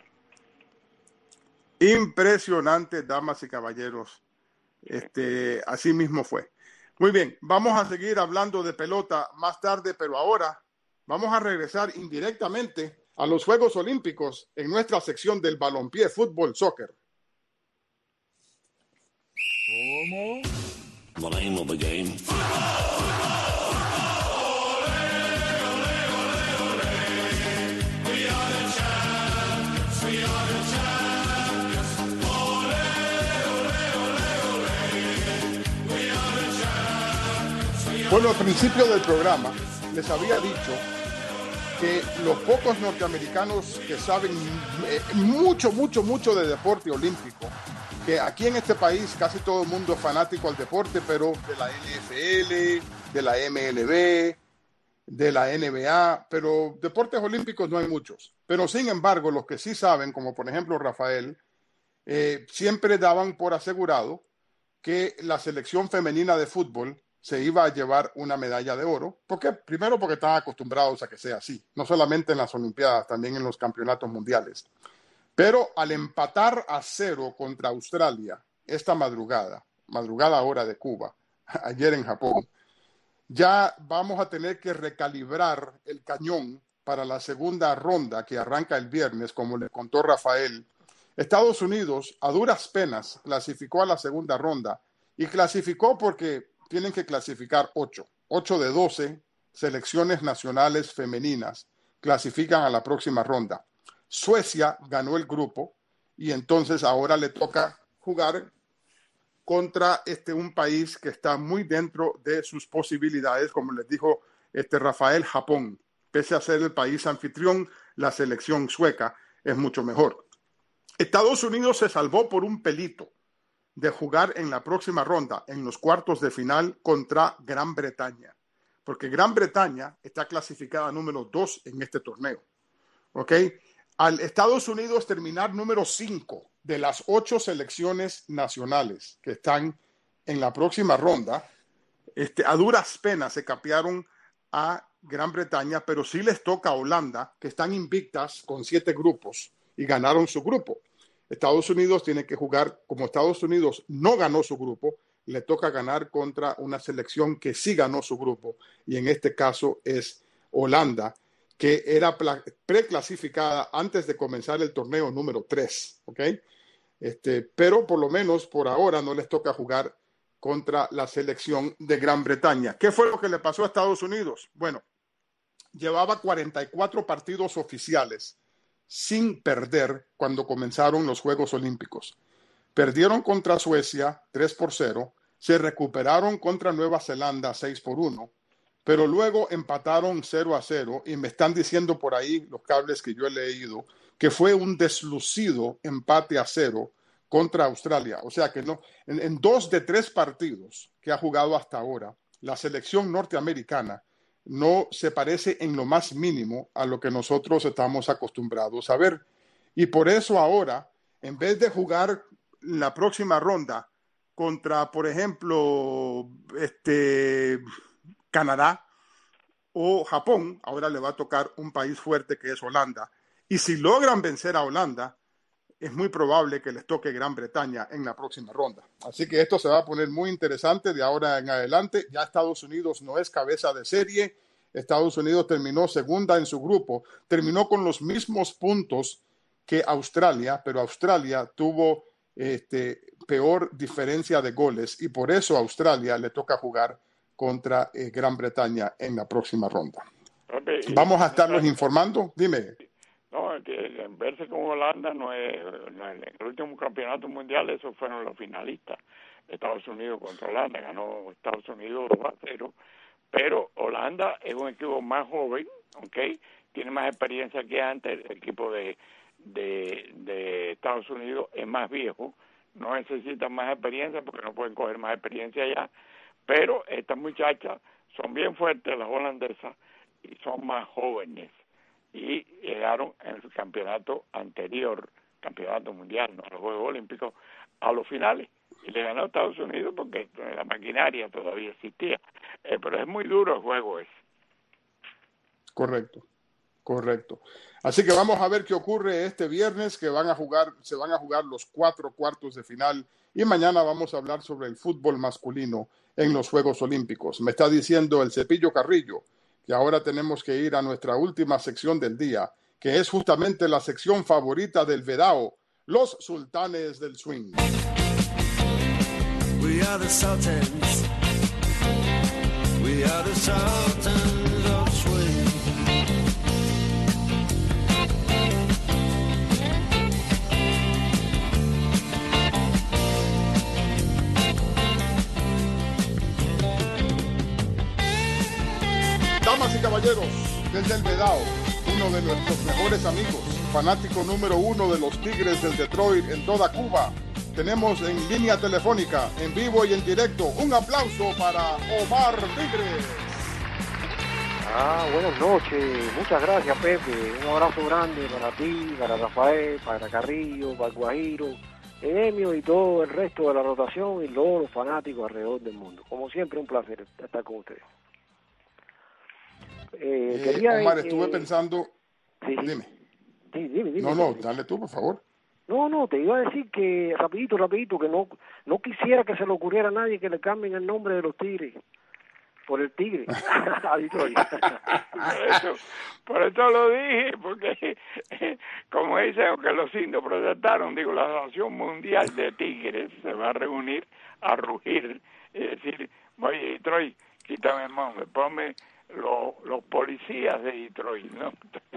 Impresionante, damas y caballeros. Este, así mismo fue. Muy bien, vamos a seguir hablando de pelota más tarde, pero ahora vamos a regresar indirectamente a los Juegos Olímpicos en nuestra sección del balompié, fútbol, soccer. ¿Cómo? The name of the game. Bueno, al principio del programa les había dicho que los pocos norteamericanos que saben eh, mucho, mucho, mucho de deporte olímpico, que aquí en este país casi todo el mundo es fanático al deporte, pero de la N F L, de la M L B, de la N B A, pero deportes olímpicos no hay muchos. Pero sin embargo, los que sí saben, como por ejemplo Rafael, eh, siempre daban por asegurado que la selección femenina de fútbol se iba a llevar una medalla de oro. ¿Por qué? Primero porque están acostumbrados a que sea así, no solamente en las Olimpiadas, también en los campeonatos mundiales. Pero al empatar a cero contra Australia esta madrugada, madrugada hora de Cuba, ayer en Japón, ya vamos a tener que recalibrar el cañón para la segunda ronda que arranca el viernes, como le contó Rafael. Estados Unidos a duras penas clasificó a la segunda ronda y clasificó porque tienen que clasificar ocho, ocho de doce selecciones nacionales femeninas clasifican a la próxima ronda. Suecia ganó el grupo y entonces ahora le toca jugar contra este, un país que está muy dentro de sus posibilidades, como les dijo este Rafael, Japón. Pese a ser el país anfitrión, la selección sueca es mucho mejor. Estados Unidos se salvó por un pelito de jugar en la próxima ronda, en los cuartos de final, contra Gran Bretaña, porque Gran Bretaña está clasificada número dos en este torneo. ¿Ok? Al Estados Unidos terminar número cinco de las ocho selecciones nacionales que están en la próxima ronda, este, a duras penas se capearon a Gran Bretaña, pero sí les toca a Holanda, que están invictas con siete grupos y ganaron su grupo. Estados Unidos tiene que jugar, como Estados Unidos no ganó su grupo, le toca ganar contra una selección que sí ganó su grupo, y en este caso es Holanda, que era preclasificada antes de comenzar el torneo número tres, ¿ok? Este, pero por lo menos por ahora no les toca jugar contra la selección de Gran Bretaña. ¿Qué fue lo que le pasó a Estados Unidos? Bueno, llevaba cuarenta y cuatro partidos oficiales sin perder cuando comenzaron los Juegos Olímpicos. Perdieron contra Suecia tres por cero, se recuperaron contra Nueva Zelanda seis por uno, pero luego empataron cero a cero y me están diciendo por ahí los cables que yo he leído que fue un deslucido empate a cero contra Australia. O sea que no, en, en dos de tres partidos que ha jugado hasta ahora, la selección norteamericana no se parece en lo más mínimo a lo que nosotros estamos acostumbrados a ver. Y por eso ahora, en vez de jugar la próxima ronda contra, por ejemplo, este, Canadá o Japón, ahora le va a tocar un país fuerte que es Holanda. Y si logran vencer a Holanda, es muy probable que les toque Gran Bretaña en la próxima ronda. Así que esto se va a poner muy interesante de ahora en adelante. Ya Estados Unidos no es cabeza de serie. Estados Unidos terminó segunda en su grupo. Terminó con los mismos puntos que Australia, pero Australia tuvo este, peor diferencia de goles y por eso a Australia le toca jugar contra eh, Gran Bretaña en la próxima ronda. Okay. Vamos a estarlos informando. Dime. No, que verse con Holanda no es, no es el último campeonato mundial, esos fueron los finalistas. Estados Unidos contra Holanda, ganó Estados Unidos dos a cero, pero Holanda es un equipo más joven, ¿okay? Tiene más experiencia que antes. El equipo de, de, de Estados Unidos es más viejo, no necesitan más experiencia porque no pueden coger más experiencia allá, pero estas muchachas son bien fuertes, las holandesas, y son más jóvenes. Y llegaron en el campeonato anterior, campeonato mundial, no los Juegos Olímpicos, a los finales. Y le ganó a Estados Unidos porque la maquinaria todavía existía. Eh, pero es muy duro el juego ese. Correcto, correcto. Así que vamos a ver qué ocurre este viernes, que van a jugar, se van a jugar los cuatro cuartos de final. Y mañana vamos a hablar sobre el fútbol masculino en los Juegos Olímpicos. Me está diciendo el Cepillo Carrillo que ahora tenemos que ir a nuestra última sección del día, que es justamente la sección favorita del Vedao, los sultanes del swing. We are the sultans. We are the sultans of swing. Damas y caballeros, desde el Vedao, uno de nuestros mejores amigos, fanático número uno de los Tigres del Detroit en toda Cuba, tenemos en línea telefónica, en vivo y en directo, un aplauso para Omar Tigres. Ah, buenas noches, muchas gracias Pepe, un abrazo grande para ti, para Rafael, para Carrillo, para Guajiro, Emio y todo el resto de la rotación y todos los fanáticos alrededor del mundo. Como siempre, un placer estar con ustedes. Eh, quería, Omar, estuve eh, pensando... Sí, dime. Sí, dime, dime. No, no, dale tú, por favor. No, no, te iba a decir que, rapidito, rapidito, que no no quisiera que se le ocurriera a nadie que le cambien el nombre de los Tigres por el Tigre. por, eso, por eso lo dije, porque como dicen que los indios protestaron, digo, la Asociación Mundial de Tigres se va a reunir a rugir y decir, oye, Troy, quítame el nombre, ponme los, los policías de Detroit, ¿no?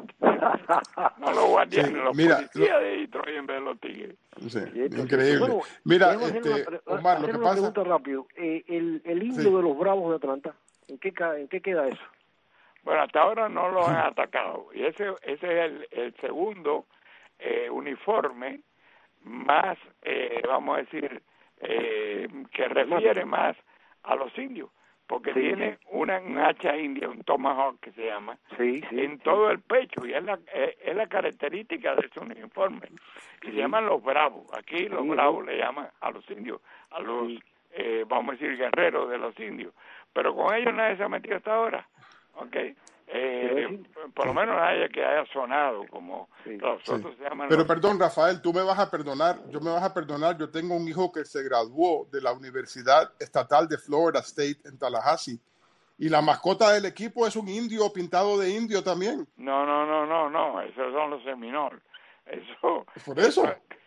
No los guardianes, Sí, los mira, policías lo- de Detroit en vez de los tigres. Sí, Y esto- increíble. Bueno, Mira, déjame hacer este, una pre- Omar, lo hacer que una pasa... pregunta rápido. Eh, el, el indio Sí. de los Bravos de Atlanta, ¿en qué, ca- en qué queda eso? Bueno, hasta ahora no los han atacado. Y ese, ese es el, el segundo eh, uniforme más, eh, vamos a decir, eh, que refiere más a los indios. Porque Sí, tiene sí. una un hacha india, un tomahawk que se llama, Sí, sí. en todo el pecho. Y es la, es, es la característica de ese uniforme. Y se llaman los bravos. Aquí los Sí, bravos le llaman a los indios, a los, Sí. eh, vamos a decir, guerreros de los indios. Pero con ellos nadie se ha metido hasta ahora. ¿Ok? Eh, Quiero decir- por lo menos nadie que haya sonado como Sí. los Sí. otros se llaman. Pero los- perdón, Rafael, tú me vas a perdonar, yo me vas a perdonar, yo tengo un hijo que se graduó de la Universidad Estatal de Florida State en Tallahassee y la mascota del equipo es un indio pintado de indio también. No, no, no, no, no, esos son los Seminole. Eso, Por eso.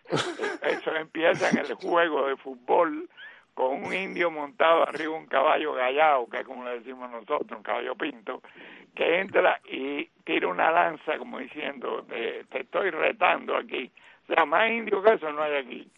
eso empieza en el juego de fútbol con un indio montado arriba de un caballo gallado, que es como le decimos nosotros, un caballo pinto, que entra y tira una lanza como diciendo, te, te estoy retando aquí. O sea, más indio que eso no hay aquí.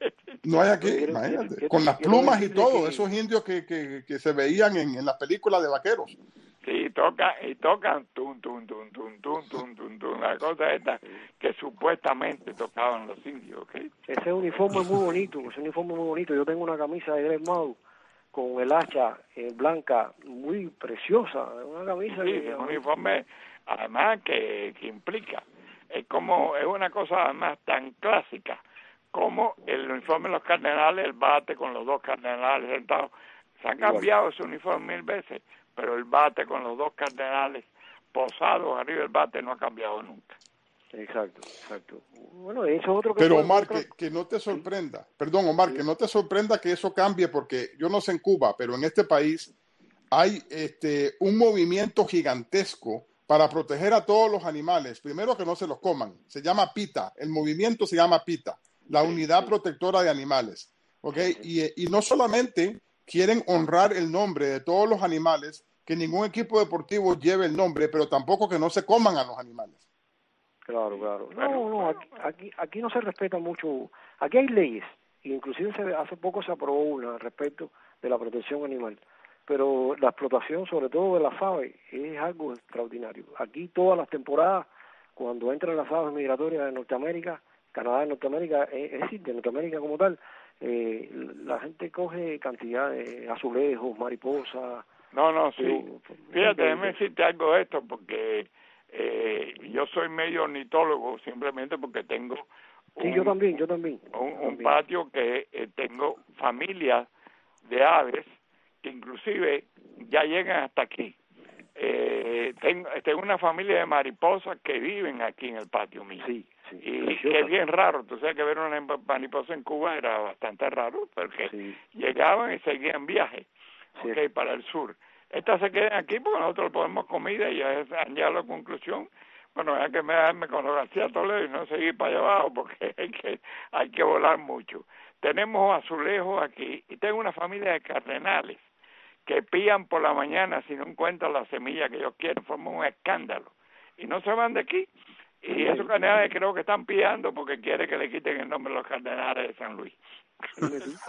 No hay aquí, Quiero- imagínate, quiero- con las quiero plumas y decirle todo, que- esos indios que, que, que se veían en, en las películas de vaqueros. Sí, toca, y tocan tum, tum, tum, tum, tum, tum, tum, tum, la cosa esta que supuestamente tocaban los indios, ¿ok? Ese uniforme es muy bonito, ese uniforme es muy bonito. Yo tengo una camisa de Greg Mao con el hacha eh, blanca, muy preciosa. Una camisa Sí, que- es un uniforme, además, que, que implica. Es como, es una cosa además tan clásica como el uniforme de los cardenales, el bate con los dos cardenales sentados. Se han cambiado ese uniforme mil veces, pero el bate con los dos cardenales posados arriba del bate no ha cambiado nunca. Exacto, exacto. Bueno, eso es otro que Pero fue Omar, otra- que, que no te sorprenda, perdón Omar, que no te sorprenda que eso cambie porque yo no sé en Cuba, pero en este país hay este, un movimiento gigantesco para proteger a todos los animales. Primero que no se los coman, se llama PETA, el movimiento se llama PETA, la Unidad Protectora de Animales. ¿Okay? Y, y no solamente quieren honrar el nombre de todos los animales, que ningún equipo deportivo lleve el nombre, pero tampoco que no se coman a los animales. Claro, claro. Bueno, No, no, bueno. aquí, aquí, aquí no se respeta mucho. Aquí hay leyes, y inclusive se, hace poco se aprobó una respecto de la protección animal. Pero la explotación, sobre todo de las aves, es algo extraordinario. Aquí todas las temporadas, cuando entran las aves migratorias de Norteamérica, Canadá de Norteamérica, es es decir, de Norteamérica como tal, eh, la gente coge cantidad de azulejos, mariposas. No, no, sí. Pero, Fíjate, eh, déjame decirte algo de esto, porque eh, yo soy medio ornitólogo simplemente porque tengo Sí, un, yo también, yo también. un, un También. patio que eh, tengo familias de aves que inclusive ya llegan hasta aquí. Eh, tengo, tengo una familia de mariposas que viven aquí en el patio mío. Sí, sí. Y preciosa. que es bien raro, tú sabes que ver una mariposa en Cuba era bastante raro, porque Sí. llegaban y seguían viaje, Sí. okay, para el sur. Estas se quedan aquí porque nosotros podemos comida y ya han llegado a la conclusión, bueno, hay que darme con los García Toledo y no seguir para allá abajo porque hay que, hay que volar mucho. Tenemos azulejos aquí y tengo una familia de cardenales que pían por la mañana si no encuentran la semilla que ellos quieren, forman un escándalo y no se van de aquí. Y esos cardenales creo que están pillando porque quiere que le quiten el nombre de los cardenales de San Luis. Dime tú.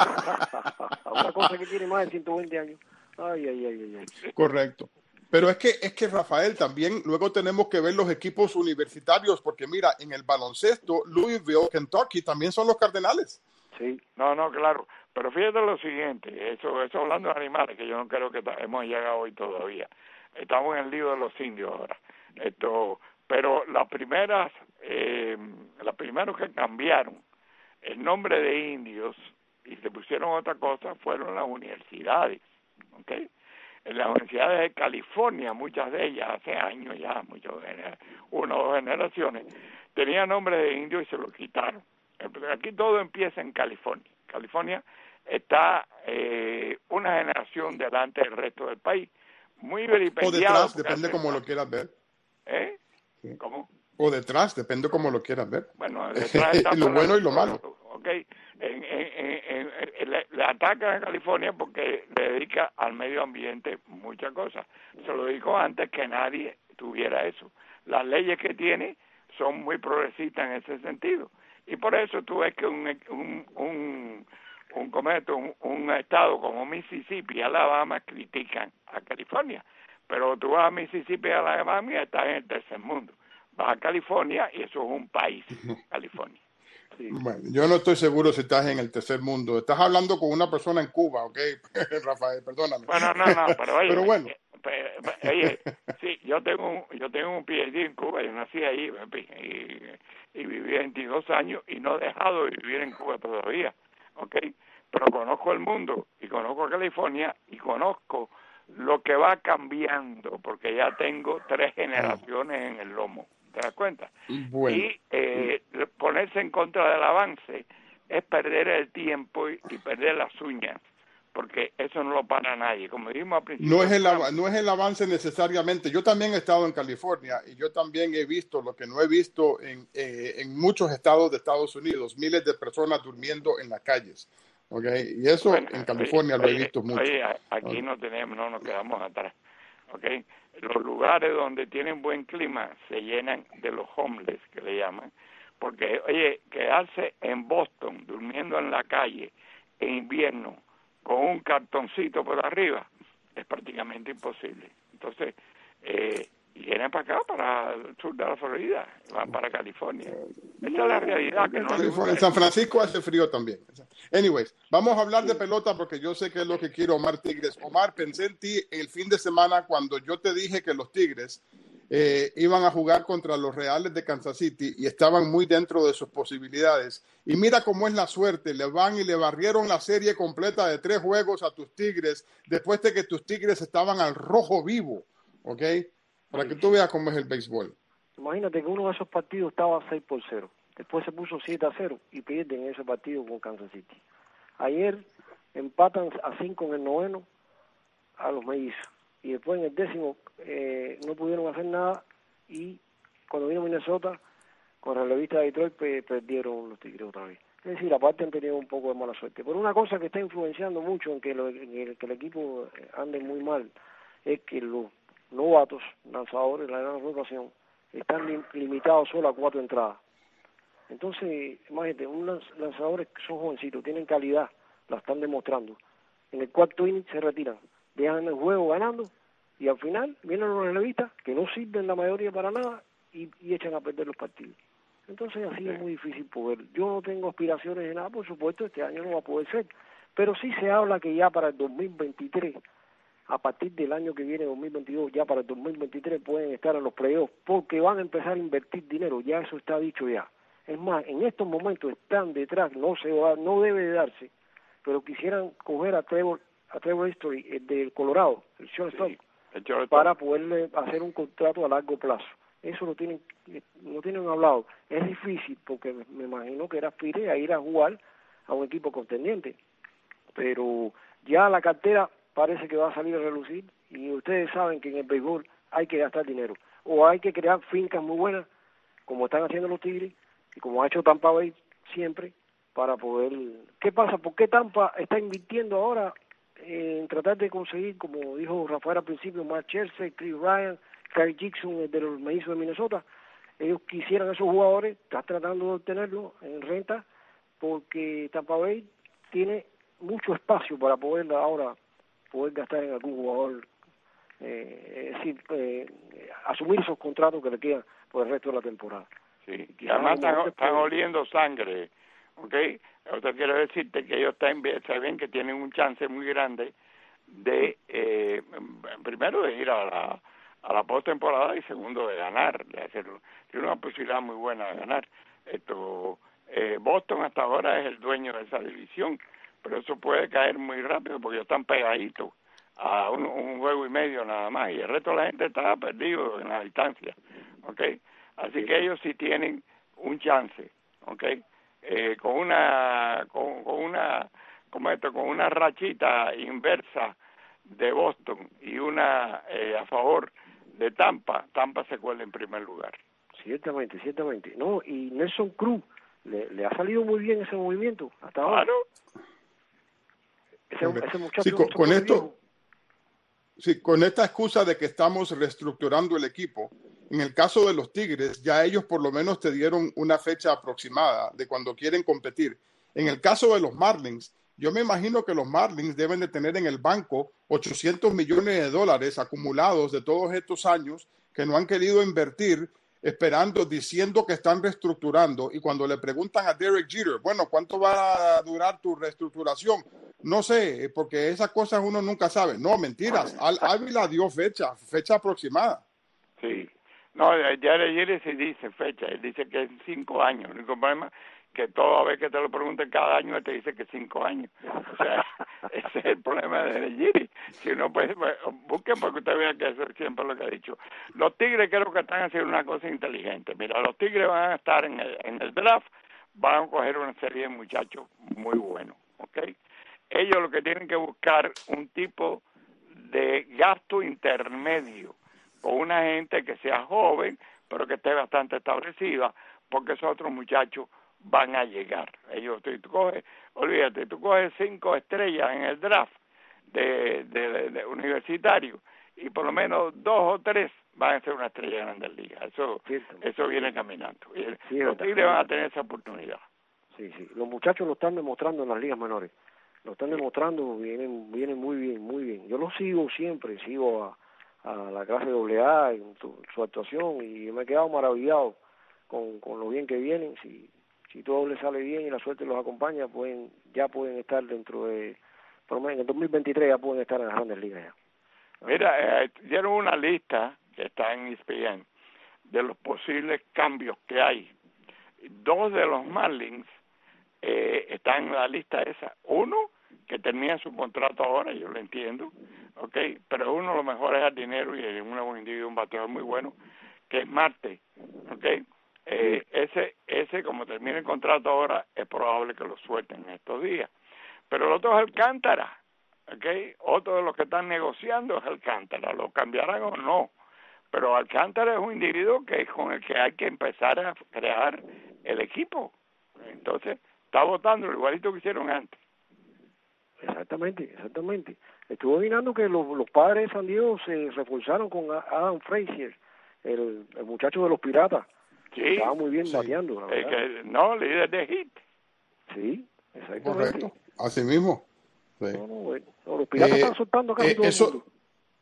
Una cosa que tiene más de ciento veinte años. Ay, ay, ay, ay, ay. Correcto. Pero es que, es que Rafael, también luego tenemos que ver los equipos universitarios, porque mira, en el baloncesto, Louisville, Kentucky, también son los Cardenales. Sí, No, no, claro. Pero fíjate lo siguiente, eso, eso hablando de animales, que yo no creo que ta- hemos llegado hoy todavía. Estamos en el lío de los indios ahora. Esto, pero las primeras, eh, las primeros que cambiaron el nombre de indios y se pusieron otra cosa fueron las universidades, ¿ok? En las universidades de California, muchas de ellas hace años ya, muchos, una o dos generaciones, tenían nombre de indios y se lo quitaron. Aquí todo empieza en California. California está eh, una generación delante del resto del país. Muy O vilipendiado. detrás, porque depende hace- como lo quieras ver. ¿Eh? Sí. ¿Cómo? O detrás, depende como lo quieras ver. Bueno, detrás está Lo por bueno la- y lo malo. Ok. En, en, en, en- en- la, la atacan a California porque le dedica al medio ambiente muchas cosas. Se lo dijo antes que nadie tuviera eso. Las leyes que tiene son muy progresistas en ese sentido. Y por eso tú ves que un un un, un, cometo, un, un estado como Mississippi y Alabama critican a California. Pero tú vas a Mississippi y Alabama y estás en el tercer mundo. Vas a California y eso es un país, California. Sí. Bueno, yo no estoy seguro si estás en el tercer mundo. Estás hablando con una persona en Cuba, ¿ok? Rafael, perdóname. Bueno, no, no, pero oye, pero bueno. Eh, oye, sí, yo tengo un, yo tengo un P H D en Cuba, yo nací ahí y, y viví veintidós años y no he dejado de vivir en Cuba todavía, ¿ok? Pero conozco el mundo y conozco California y conozco lo que va cambiando porque ya tengo tres generaciones en el lomo, ¿te das cuenta? Bueno. Y eh, ponerse en contra del avance es perder el tiempo y, y perder las uñas, porque eso no lo para nadie, como dijimos al principio. No es, el, no es el avance necesariamente. Yo también he estado en California y yo también he visto lo que no he visto en, eh, en muchos estados de Estados Unidos, miles de personas durmiendo en las calles. Okay. Y eso bueno, en California oye, lo he visto oye, mucho. Oye, aquí okay. no tenemos, no nos quedamos atrás. Okay. Los lugares donde tienen buen clima se llenan de los homeless, que le llaman, porque, oye, quedarse en Boston durmiendo en la calle en invierno con un cartoncito por arriba es prácticamente imposible. Entonces, eh, vienen para acá, para el sur de la Florida, van para California. Esa es la realidad. Que no en San Francisco hace frío también. Anyways, vamos a hablar de pelota porque yo sé que es lo que quiere Omar Tigres. Omar, pensé en ti el fin de semana cuando yo te dije que los Tigres eh, iban a jugar contra los Reales de Kansas City y estaban muy dentro de sus posibilidades. Y mira cómo es la suerte, le van y le barrieron la serie completa de tres juegos a tus Tigres después de que tus Tigres estaban al rojo vivo, ¿ok? Para que tú veas cómo es el béisbol. Imagínate que uno de esos partidos estaba seis por cero, después se puso siete a cero y pierden ese partido con Kansas City. Ayer empatan a cinco en el noveno a los Mellizos y después en el décimo eh, no pudieron hacer nada y cuando vino Minnesota con la relevista de Detroit pe perdieron los Tigres otra vez. Es decir, aparte han tenido un poco de mala suerte. Pero una cosa que está influenciando mucho en que, lo, en el, que el equipo ande muy mal es que los novatos lanzadores de la gran rotación están lim limitados solo a cuatro entradas. Entonces, imagínate, unos lanzadores que son jovencitos, tienen calidad, la están demostrando. En el cuarto inning se retiran, dejan el juego ganando y al final vienen los relevistas que no sirven la mayoría para nada y, y echan a perder los partidos. Entonces así es muy difícil poder. Yo no tengo aspiraciones de nada, por supuesto, este año no va a poder ser, pero sí se habla que ya para el dos mil veintitrés, a partir del año que viene, dos mil veintidós, ya para el dos mil veintitrés pueden estar en los playoffs, porque van a empezar a invertir dinero, ya eso está dicho ya. Es más, en estos momentos están detrás, no se va, no debe de darse, pero quisieran coger a Trevor, a Trevor Story, el del Colorado, el shortstop, sí, para poderle hacer un contrato a largo plazo. Eso lo tienen, lo tienen hablado. Es difícil porque me imagino que era aspire a ir a jugar a un equipo contendiente, pero ya la cartera parece que va a salir a relucir y ustedes saben que en el béisbol hay que gastar dinero o hay que crear fincas muy buenas como están haciendo los Tigres y como ha hecho Tampa Bay siempre para poder... ¿Qué pasa? ¿Por qué Tampa está invirtiendo ahora en tratar de conseguir, como dijo Rafael al principio, Mark Chelsea, Chris Ryan, Kyle Gibson de los Mellizos de Minnesota? Ellos quisieran esos jugadores, están tratando de obtenerlos en renta porque Tampa Bay tiene mucho espacio para poder ahora poder gastar en algún jugador, eh, es decir, eh, asumir esos contratos que le quedan por el resto de la temporada. Sí, y además están, están oliendo sangre, ¿ok? Otra quiero decirte que ellos están, saben que tienen un chance muy grande de, eh, primero, de ir a la, a la postemporada y segundo, de ganar, de hacerlo. Tiene una posibilidad muy buena de ganar. Esto, eh, Boston hasta ahora es el dueño de esa división, pero eso puede caer muy rápido porque ellos están pegaditos a un, un juego y medio nada más y el resto de la gente está perdido en la distancia, ¿ok? Así que ellos sí tienen un chance, ¿ok? Eh, con una con, con una como esto con una rachita inversa de Boston y una eh, a favor de Tampa, Tampa se cuela en primer lugar. Ciertamente, ciertamente. No, y Nelson Cruz le, le ha salido muy bien ese movimiento hasta ahora. Claro. ese, ese muchacho sí, no con, se con pone esto, viejo. sí, con esta excusa de que estamos reestructurando el equipo, en el caso de los Tigres, ya ellos por lo menos te dieron una fecha aproximada de cuando quieren competir. En el caso de los Marlins, yo me imagino que los Marlins deben de tener en el banco ochocientos millones de dólares acumulados de todos estos años que no han querido invertir, esperando, diciendo que están reestructurando. Y cuando le preguntan a Derek Jeter, bueno, ¿cuánto va a durar tu reestructuración? No sé, porque esas cosas uno nunca sabe. No, mentiras. Al Ávila dio fecha, fecha aproximada. Sí. No, ya ayer sí dice fecha, él dice que es cinco años. El único problema que toda vez que te lo pregunten cada año, él te dice que cinco años. O sea, ese es el problema de Giri. Si uno puede, pues, busquen porque usted vea que eso es siempre lo que ha dicho. Los Tigres creo que están haciendo una cosa inteligente. Mira, los Tigres van a estar en el, en el draft, van a coger una serie de muchachos muy buenos, ¿ok? Ellos lo que tienen que buscar un tipo de gasto intermedio con una gente que sea joven, pero que esté bastante establecida, porque esos otros muchachos van a llegar. Ellos, tú, tú coges, olvídate, tú coges cinco estrellas en el draft de, de, de, de universitario y por lo menos dos o tres van a ser una estrella en Grandes Ligas. Eso, eso viene caminando. Y sí, los Tigres van a tener esa oportunidad. Sí, sí. Los muchachos lo están demostrando en las ligas menores. Lo están demostrando, vienen, vienen muy bien, muy bien. Yo lo sigo siempre, sigo a a la clase doble A en su, su actuación y me he quedado maravillado con, con lo bien que vienen. Si si todo les sale bien y la suerte los acompaña, pueden ya pueden estar dentro de, por lo menos en el dos mil veintitrés ya pueden estar en las Grandes Ligas ya. Mira, eh, dieron una lista que está en E S P N de los posibles cambios que hay. Dos de los Marlins eh, están en la lista esa. Uno que termina su contrato ahora, yo lo entiendo, ¿ok? Pero uno de los mejores jardineros y es un individuo, un bateador muy bueno, que es Marte, ¿ok? Eh, ese, ese, como termina el contrato ahora, es probable que lo suelten en estos días. Pero el otro es Alcántara, ¿ok? Otro de los que están negociando es Alcántara, lo cambiarán o no. Pero Alcántara es un individuo que con el que hay que empezar a crear el equipo. Entonces, está votando igualito que hicieron antes. Exactamente, exactamente. Estuvo mirando que los, los padres de San Diego se reforzaron con Adam Frazier, el, el muchacho de los Piratas. Sí, estaba muy bien sí. bateando, la el verdad. que, no, líder de hit. Sí, exactamente. Correcto, así mismo. Sí. No, no, bueno. No, los Piratas Eh, están soltando casi eh, todo eso, el mundo.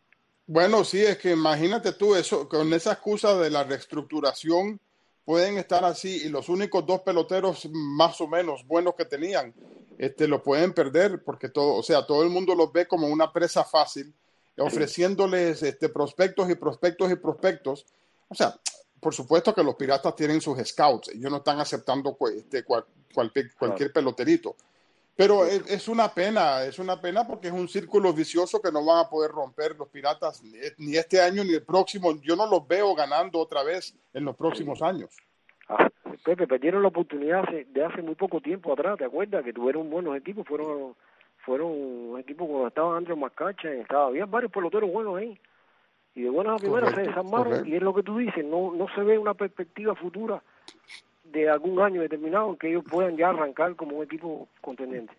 Bueno, sí, es que imagínate tú, eso, con esa excusa de la reestructuración, pueden estar así y los únicos dos peloteros más o menos buenos que tenían, este, lo pueden perder porque todo, o sea, todo el mundo los ve como una presa fácil, ofreciéndoles este, prospectos y prospectos y prospectos. O sea, por supuesto que los Piratas tienen sus scouts, ellos no están aceptando este, cual, cualquier, cualquier peloterito. Pero es, es una pena, es una pena porque es un círculo vicioso que no van a poder romper los Piratas ni este año ni el próximo. Yo no los veo ganando otra vez en los próximos años. Ah, Pepe, perdieron la oportunidad hace, de hace muy poco tiempo atrás, ¿te acuerdas? Que tuvieron buenos equipos, fueron fueron un equipo cuando estaba Andrew McCutcheon, estaba, había varios peloteros buenos ahí. Y de buenas a primeras se desarmaron, correcto. Y es lo que tú dices, no no se ve una perspectiva futura de algún año determinado en que ellos puedan ya arrancar como un equipo contendiente.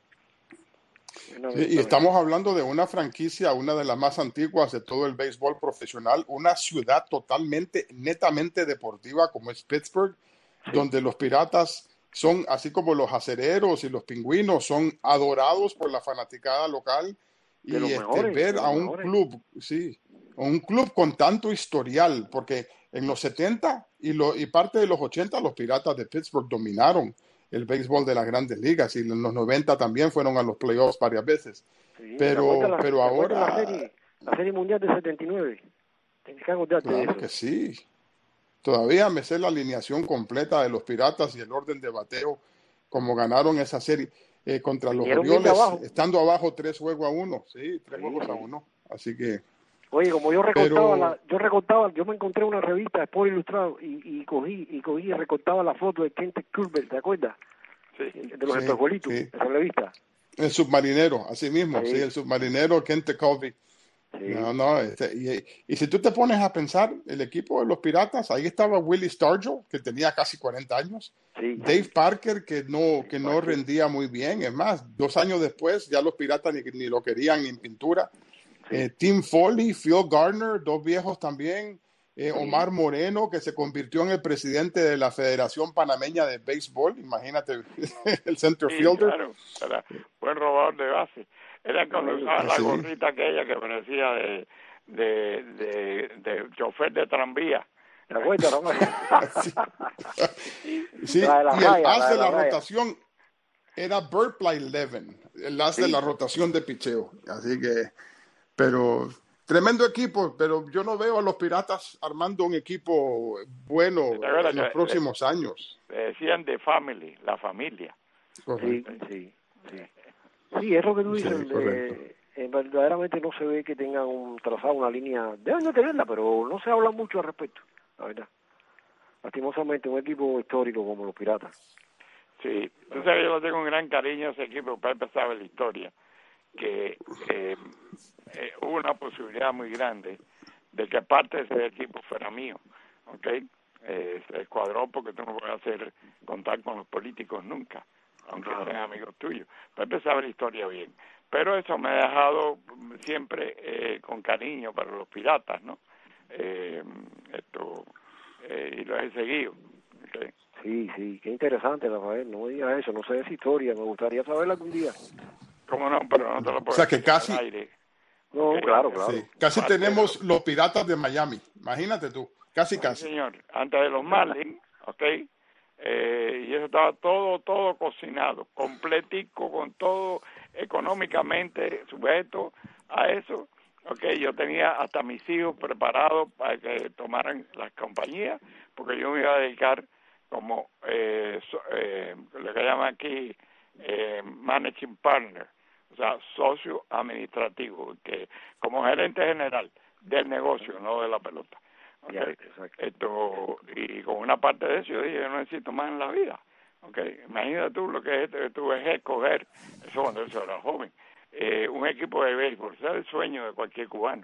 Sí, y estamos hablando de una franquicia, una de las más antiguas de todo el béisbol profesional, una ciudad totalmente, netamente deportiva como es Pittsburgh, sí. Donde los Piratas son, así como los Acereros y los Pingüinos, son adorados por la fanaticada local. Y este, mejores, ver a un mejores. club, sí, un club con tanto historial, porque en los setenta y, lo, y parte de los ochenta los Piratas de Pittsburgh dominaron el béisbol de las Grandes Ligas y en los noventa también fueron a los playoffs varias veces. Sí, pero la, pero ahora... La serie, la serie mundial del setenta y nueve. Tienes que acordarte claro de eso. que sí. Todavía me sé la alineación completa de los Piratas y el orden de bateo, como ganaron esa serie eh, contra los Orioles, abajo. estando abajo tres juegos a uno. Sí, tres sí, juegos sí. a uno. Así que... Oye, como yo recortaba, Pero... la, yo recortaba, yo me encontré una revista Sport Ilustrado y, y cogí y cogí y recortaba la foto de Kent Culver, ¿te acuerdas? Sí. De los sí, espejuelitos, sí. esa revista. El submarinero, así mismo, sí, sí el submarinero Kent Culver. Sí. No, no, este, y, y si tú te pones a pensar, el equipo de los Piratas, ahí estaba Willie Stargell, que tenía casi cuarenta años, Sí. Dave Parker, que no, que no Parker. rendía muy bien, es más, dos años después ya los Piratas ni, ni lo querían ni en pintura. Sí. Eh, Tim Foley, Phil Gardner, dos viejos también, eh, Sí. Omar Moreno, que se convirtió en el presidente de la Federación Panameña de Béisbol, imagínate, el center Sí, fielder. claro, era buen robador de base. Era cuando usaba la Sí. gorrita aquella que parecía de, de, de, de chofer de tranvía. ¿Te acuerdas, no? Sí, sí, La de la y el raya, as la de de la, la raya. rotación era Burt Blyleven, el as Sí. de la rotación de picheo. Así que, pero tremendo equipo, pero yo no veo a los Piratas armando un equipo bueno ¿Te acuerdas en los que próximos años. le decían de family, la familia? Sí, Correcto. sí, sí. Sí, es lo que tú Sí, dices. correcto. eh, eh, verdaderamente no se ve que tengan un trazado, una línea. Deben de tenerla, pero no se habla mucho al respecto, la verdad. Lastimosamente, un equipo histórico como los Piratas. Sí, tú sabes, yo le tengo un gran cariño a ese equipo, para empezar la historia, que eh, eh, hubo una posibilidad muy grande de que parte de ese equipo fuera mío, ¿ok? Eh, se escuadró porque tú no puedes hacer contar con los políticos nunca, aunque sean amigos tuyos. Para empezar la historia bien. Pero eso me ha dejado siempre eh, con cariño para los Piratas, ¿no? Eh, esto eh, y lo he seguido, ¿ok? Sí, sí, qué interesante, Rafael. No me digas eso, no sé de esa historia. Me gustaría saberla algún día. ¿Cómo no? Pero no te lo puedo O sea que decir en el casi- aire. No, Ok, claro, claro. Sí, casi Parte de tenemos los- los Piratas de Miami. Imagínate tú, casi, Sí, casi. señor, antes de los Marlins, ¿ok? Eh, y eso estaba todo, todo cocinado, completico, con todo económicamente sujeto a eso, ¿ok? Yo tenía hasta mis hijos preparados para que tomaran las compañías, porque yo me iba a dedicar como eh, so- eh, lo que llaman aquí eh, managing partner, o sea, socio administrativo, que como gerente general del negocio, no de la pelota. Okay. Ya, exacto. Esto, y con una parte de eso yo dije, yo no necesito más en la vida. Okay. Imagínate tú lo que es esto, que tú ves escoger, eso cuando yo era joven, eh, un equipo de béisbol, ese es el sueño de cualquier cubano.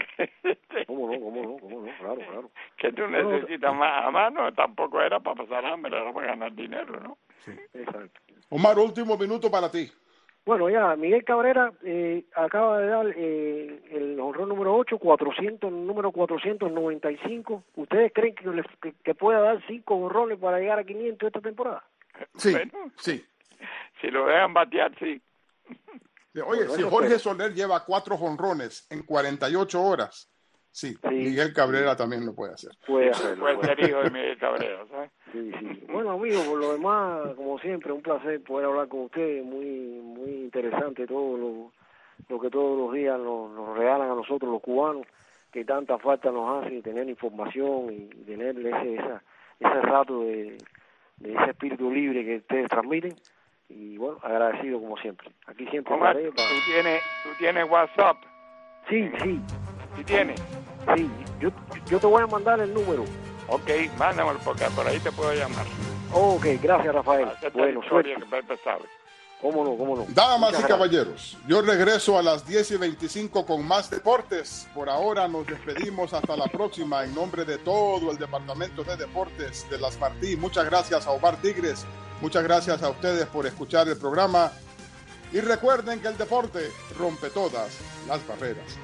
¿Cómo no, cómo no, cómo no? Claro, claro. Que tú Bueno, necesitas más a mano, tampoco era para pasar hambre, era para ganar dinero, ¿no? Exacto. Omar, último minuto para ti. Bueno, ya, Miguel Cabrera eh, acaba de dar eh, el honrón número ocho, cuatrocientos, número cuatrocientos noventa y cinco. ¿Ustedes creen que, le, que, que pueda dar cinco honrones para llegar a quinientos esta temporada? Sí, Bueno, sí. si lo dejan batear, sí. Oye, Bueno, si eso Jorge espero. Soler lleva cuatro jonrones en cuarenta y ocho horas, sí, Sí. Miguel Cabrera también lo puede hacer. Puede Sí, hacerlo. puede puede ser hijo de Miguel Cabrera, ¿sabes? Sí, sí. Bueno, amigo, por lo demás, como siempre, un placer poder hablar con ustedes. Muy muy interesante todo lo, lo que todos los días nos, nos regalan a nosotros los cubanos, que tanta falta nos hace tener información y tener ese esa, ese rato de, de ese espíritu libre que ustedes transmiten. Y bueno, agradecido como siempre. Aquí siempre Omar, estaré tú para... tienes, tú tienes WhatsApp, Sí, sí, ¿sí tienes? sí. Yo, yo te voy a mandar el número. Ok, mándamelo porque por ahí te puedo llamar. Ok, gracias, Rafael. Hacerte Bueno, la historia suerte. que Pepe sabe. ¿Cómo no, cómo no? Damas Muchas y gracias. caballeros, yo regreso a las diez y veinticinco con más deportes. Por ahora nos despedimos hasta la próxima en nombre de todo el Departamento de Deportes de Las Martí. Muchas gracias a Omar Tigres, muchas gracias a ustedes por escuchar el programa y recuerden que el deporte rompe todas las barreras.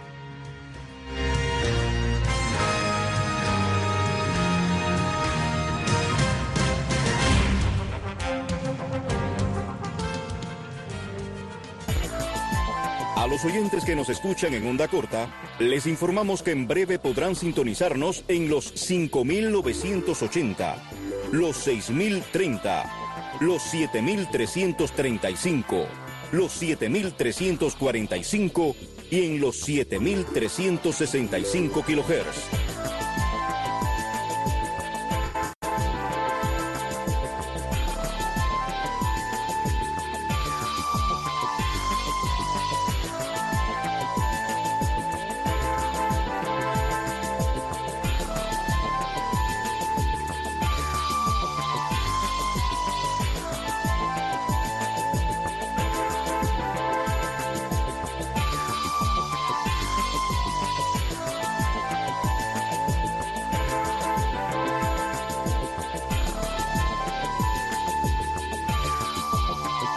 A los oyentes que nos escuchan en onda corta, les informamos que en breve podrán sintonizarnos en los cinco mil novecientos ochenta, los seis mil treinta, los siete mil trescientos treinta y cinco, los siete mil trescientos cuarenta y cinco y en los siete mil trescientos sesenta y cinco kilohertz.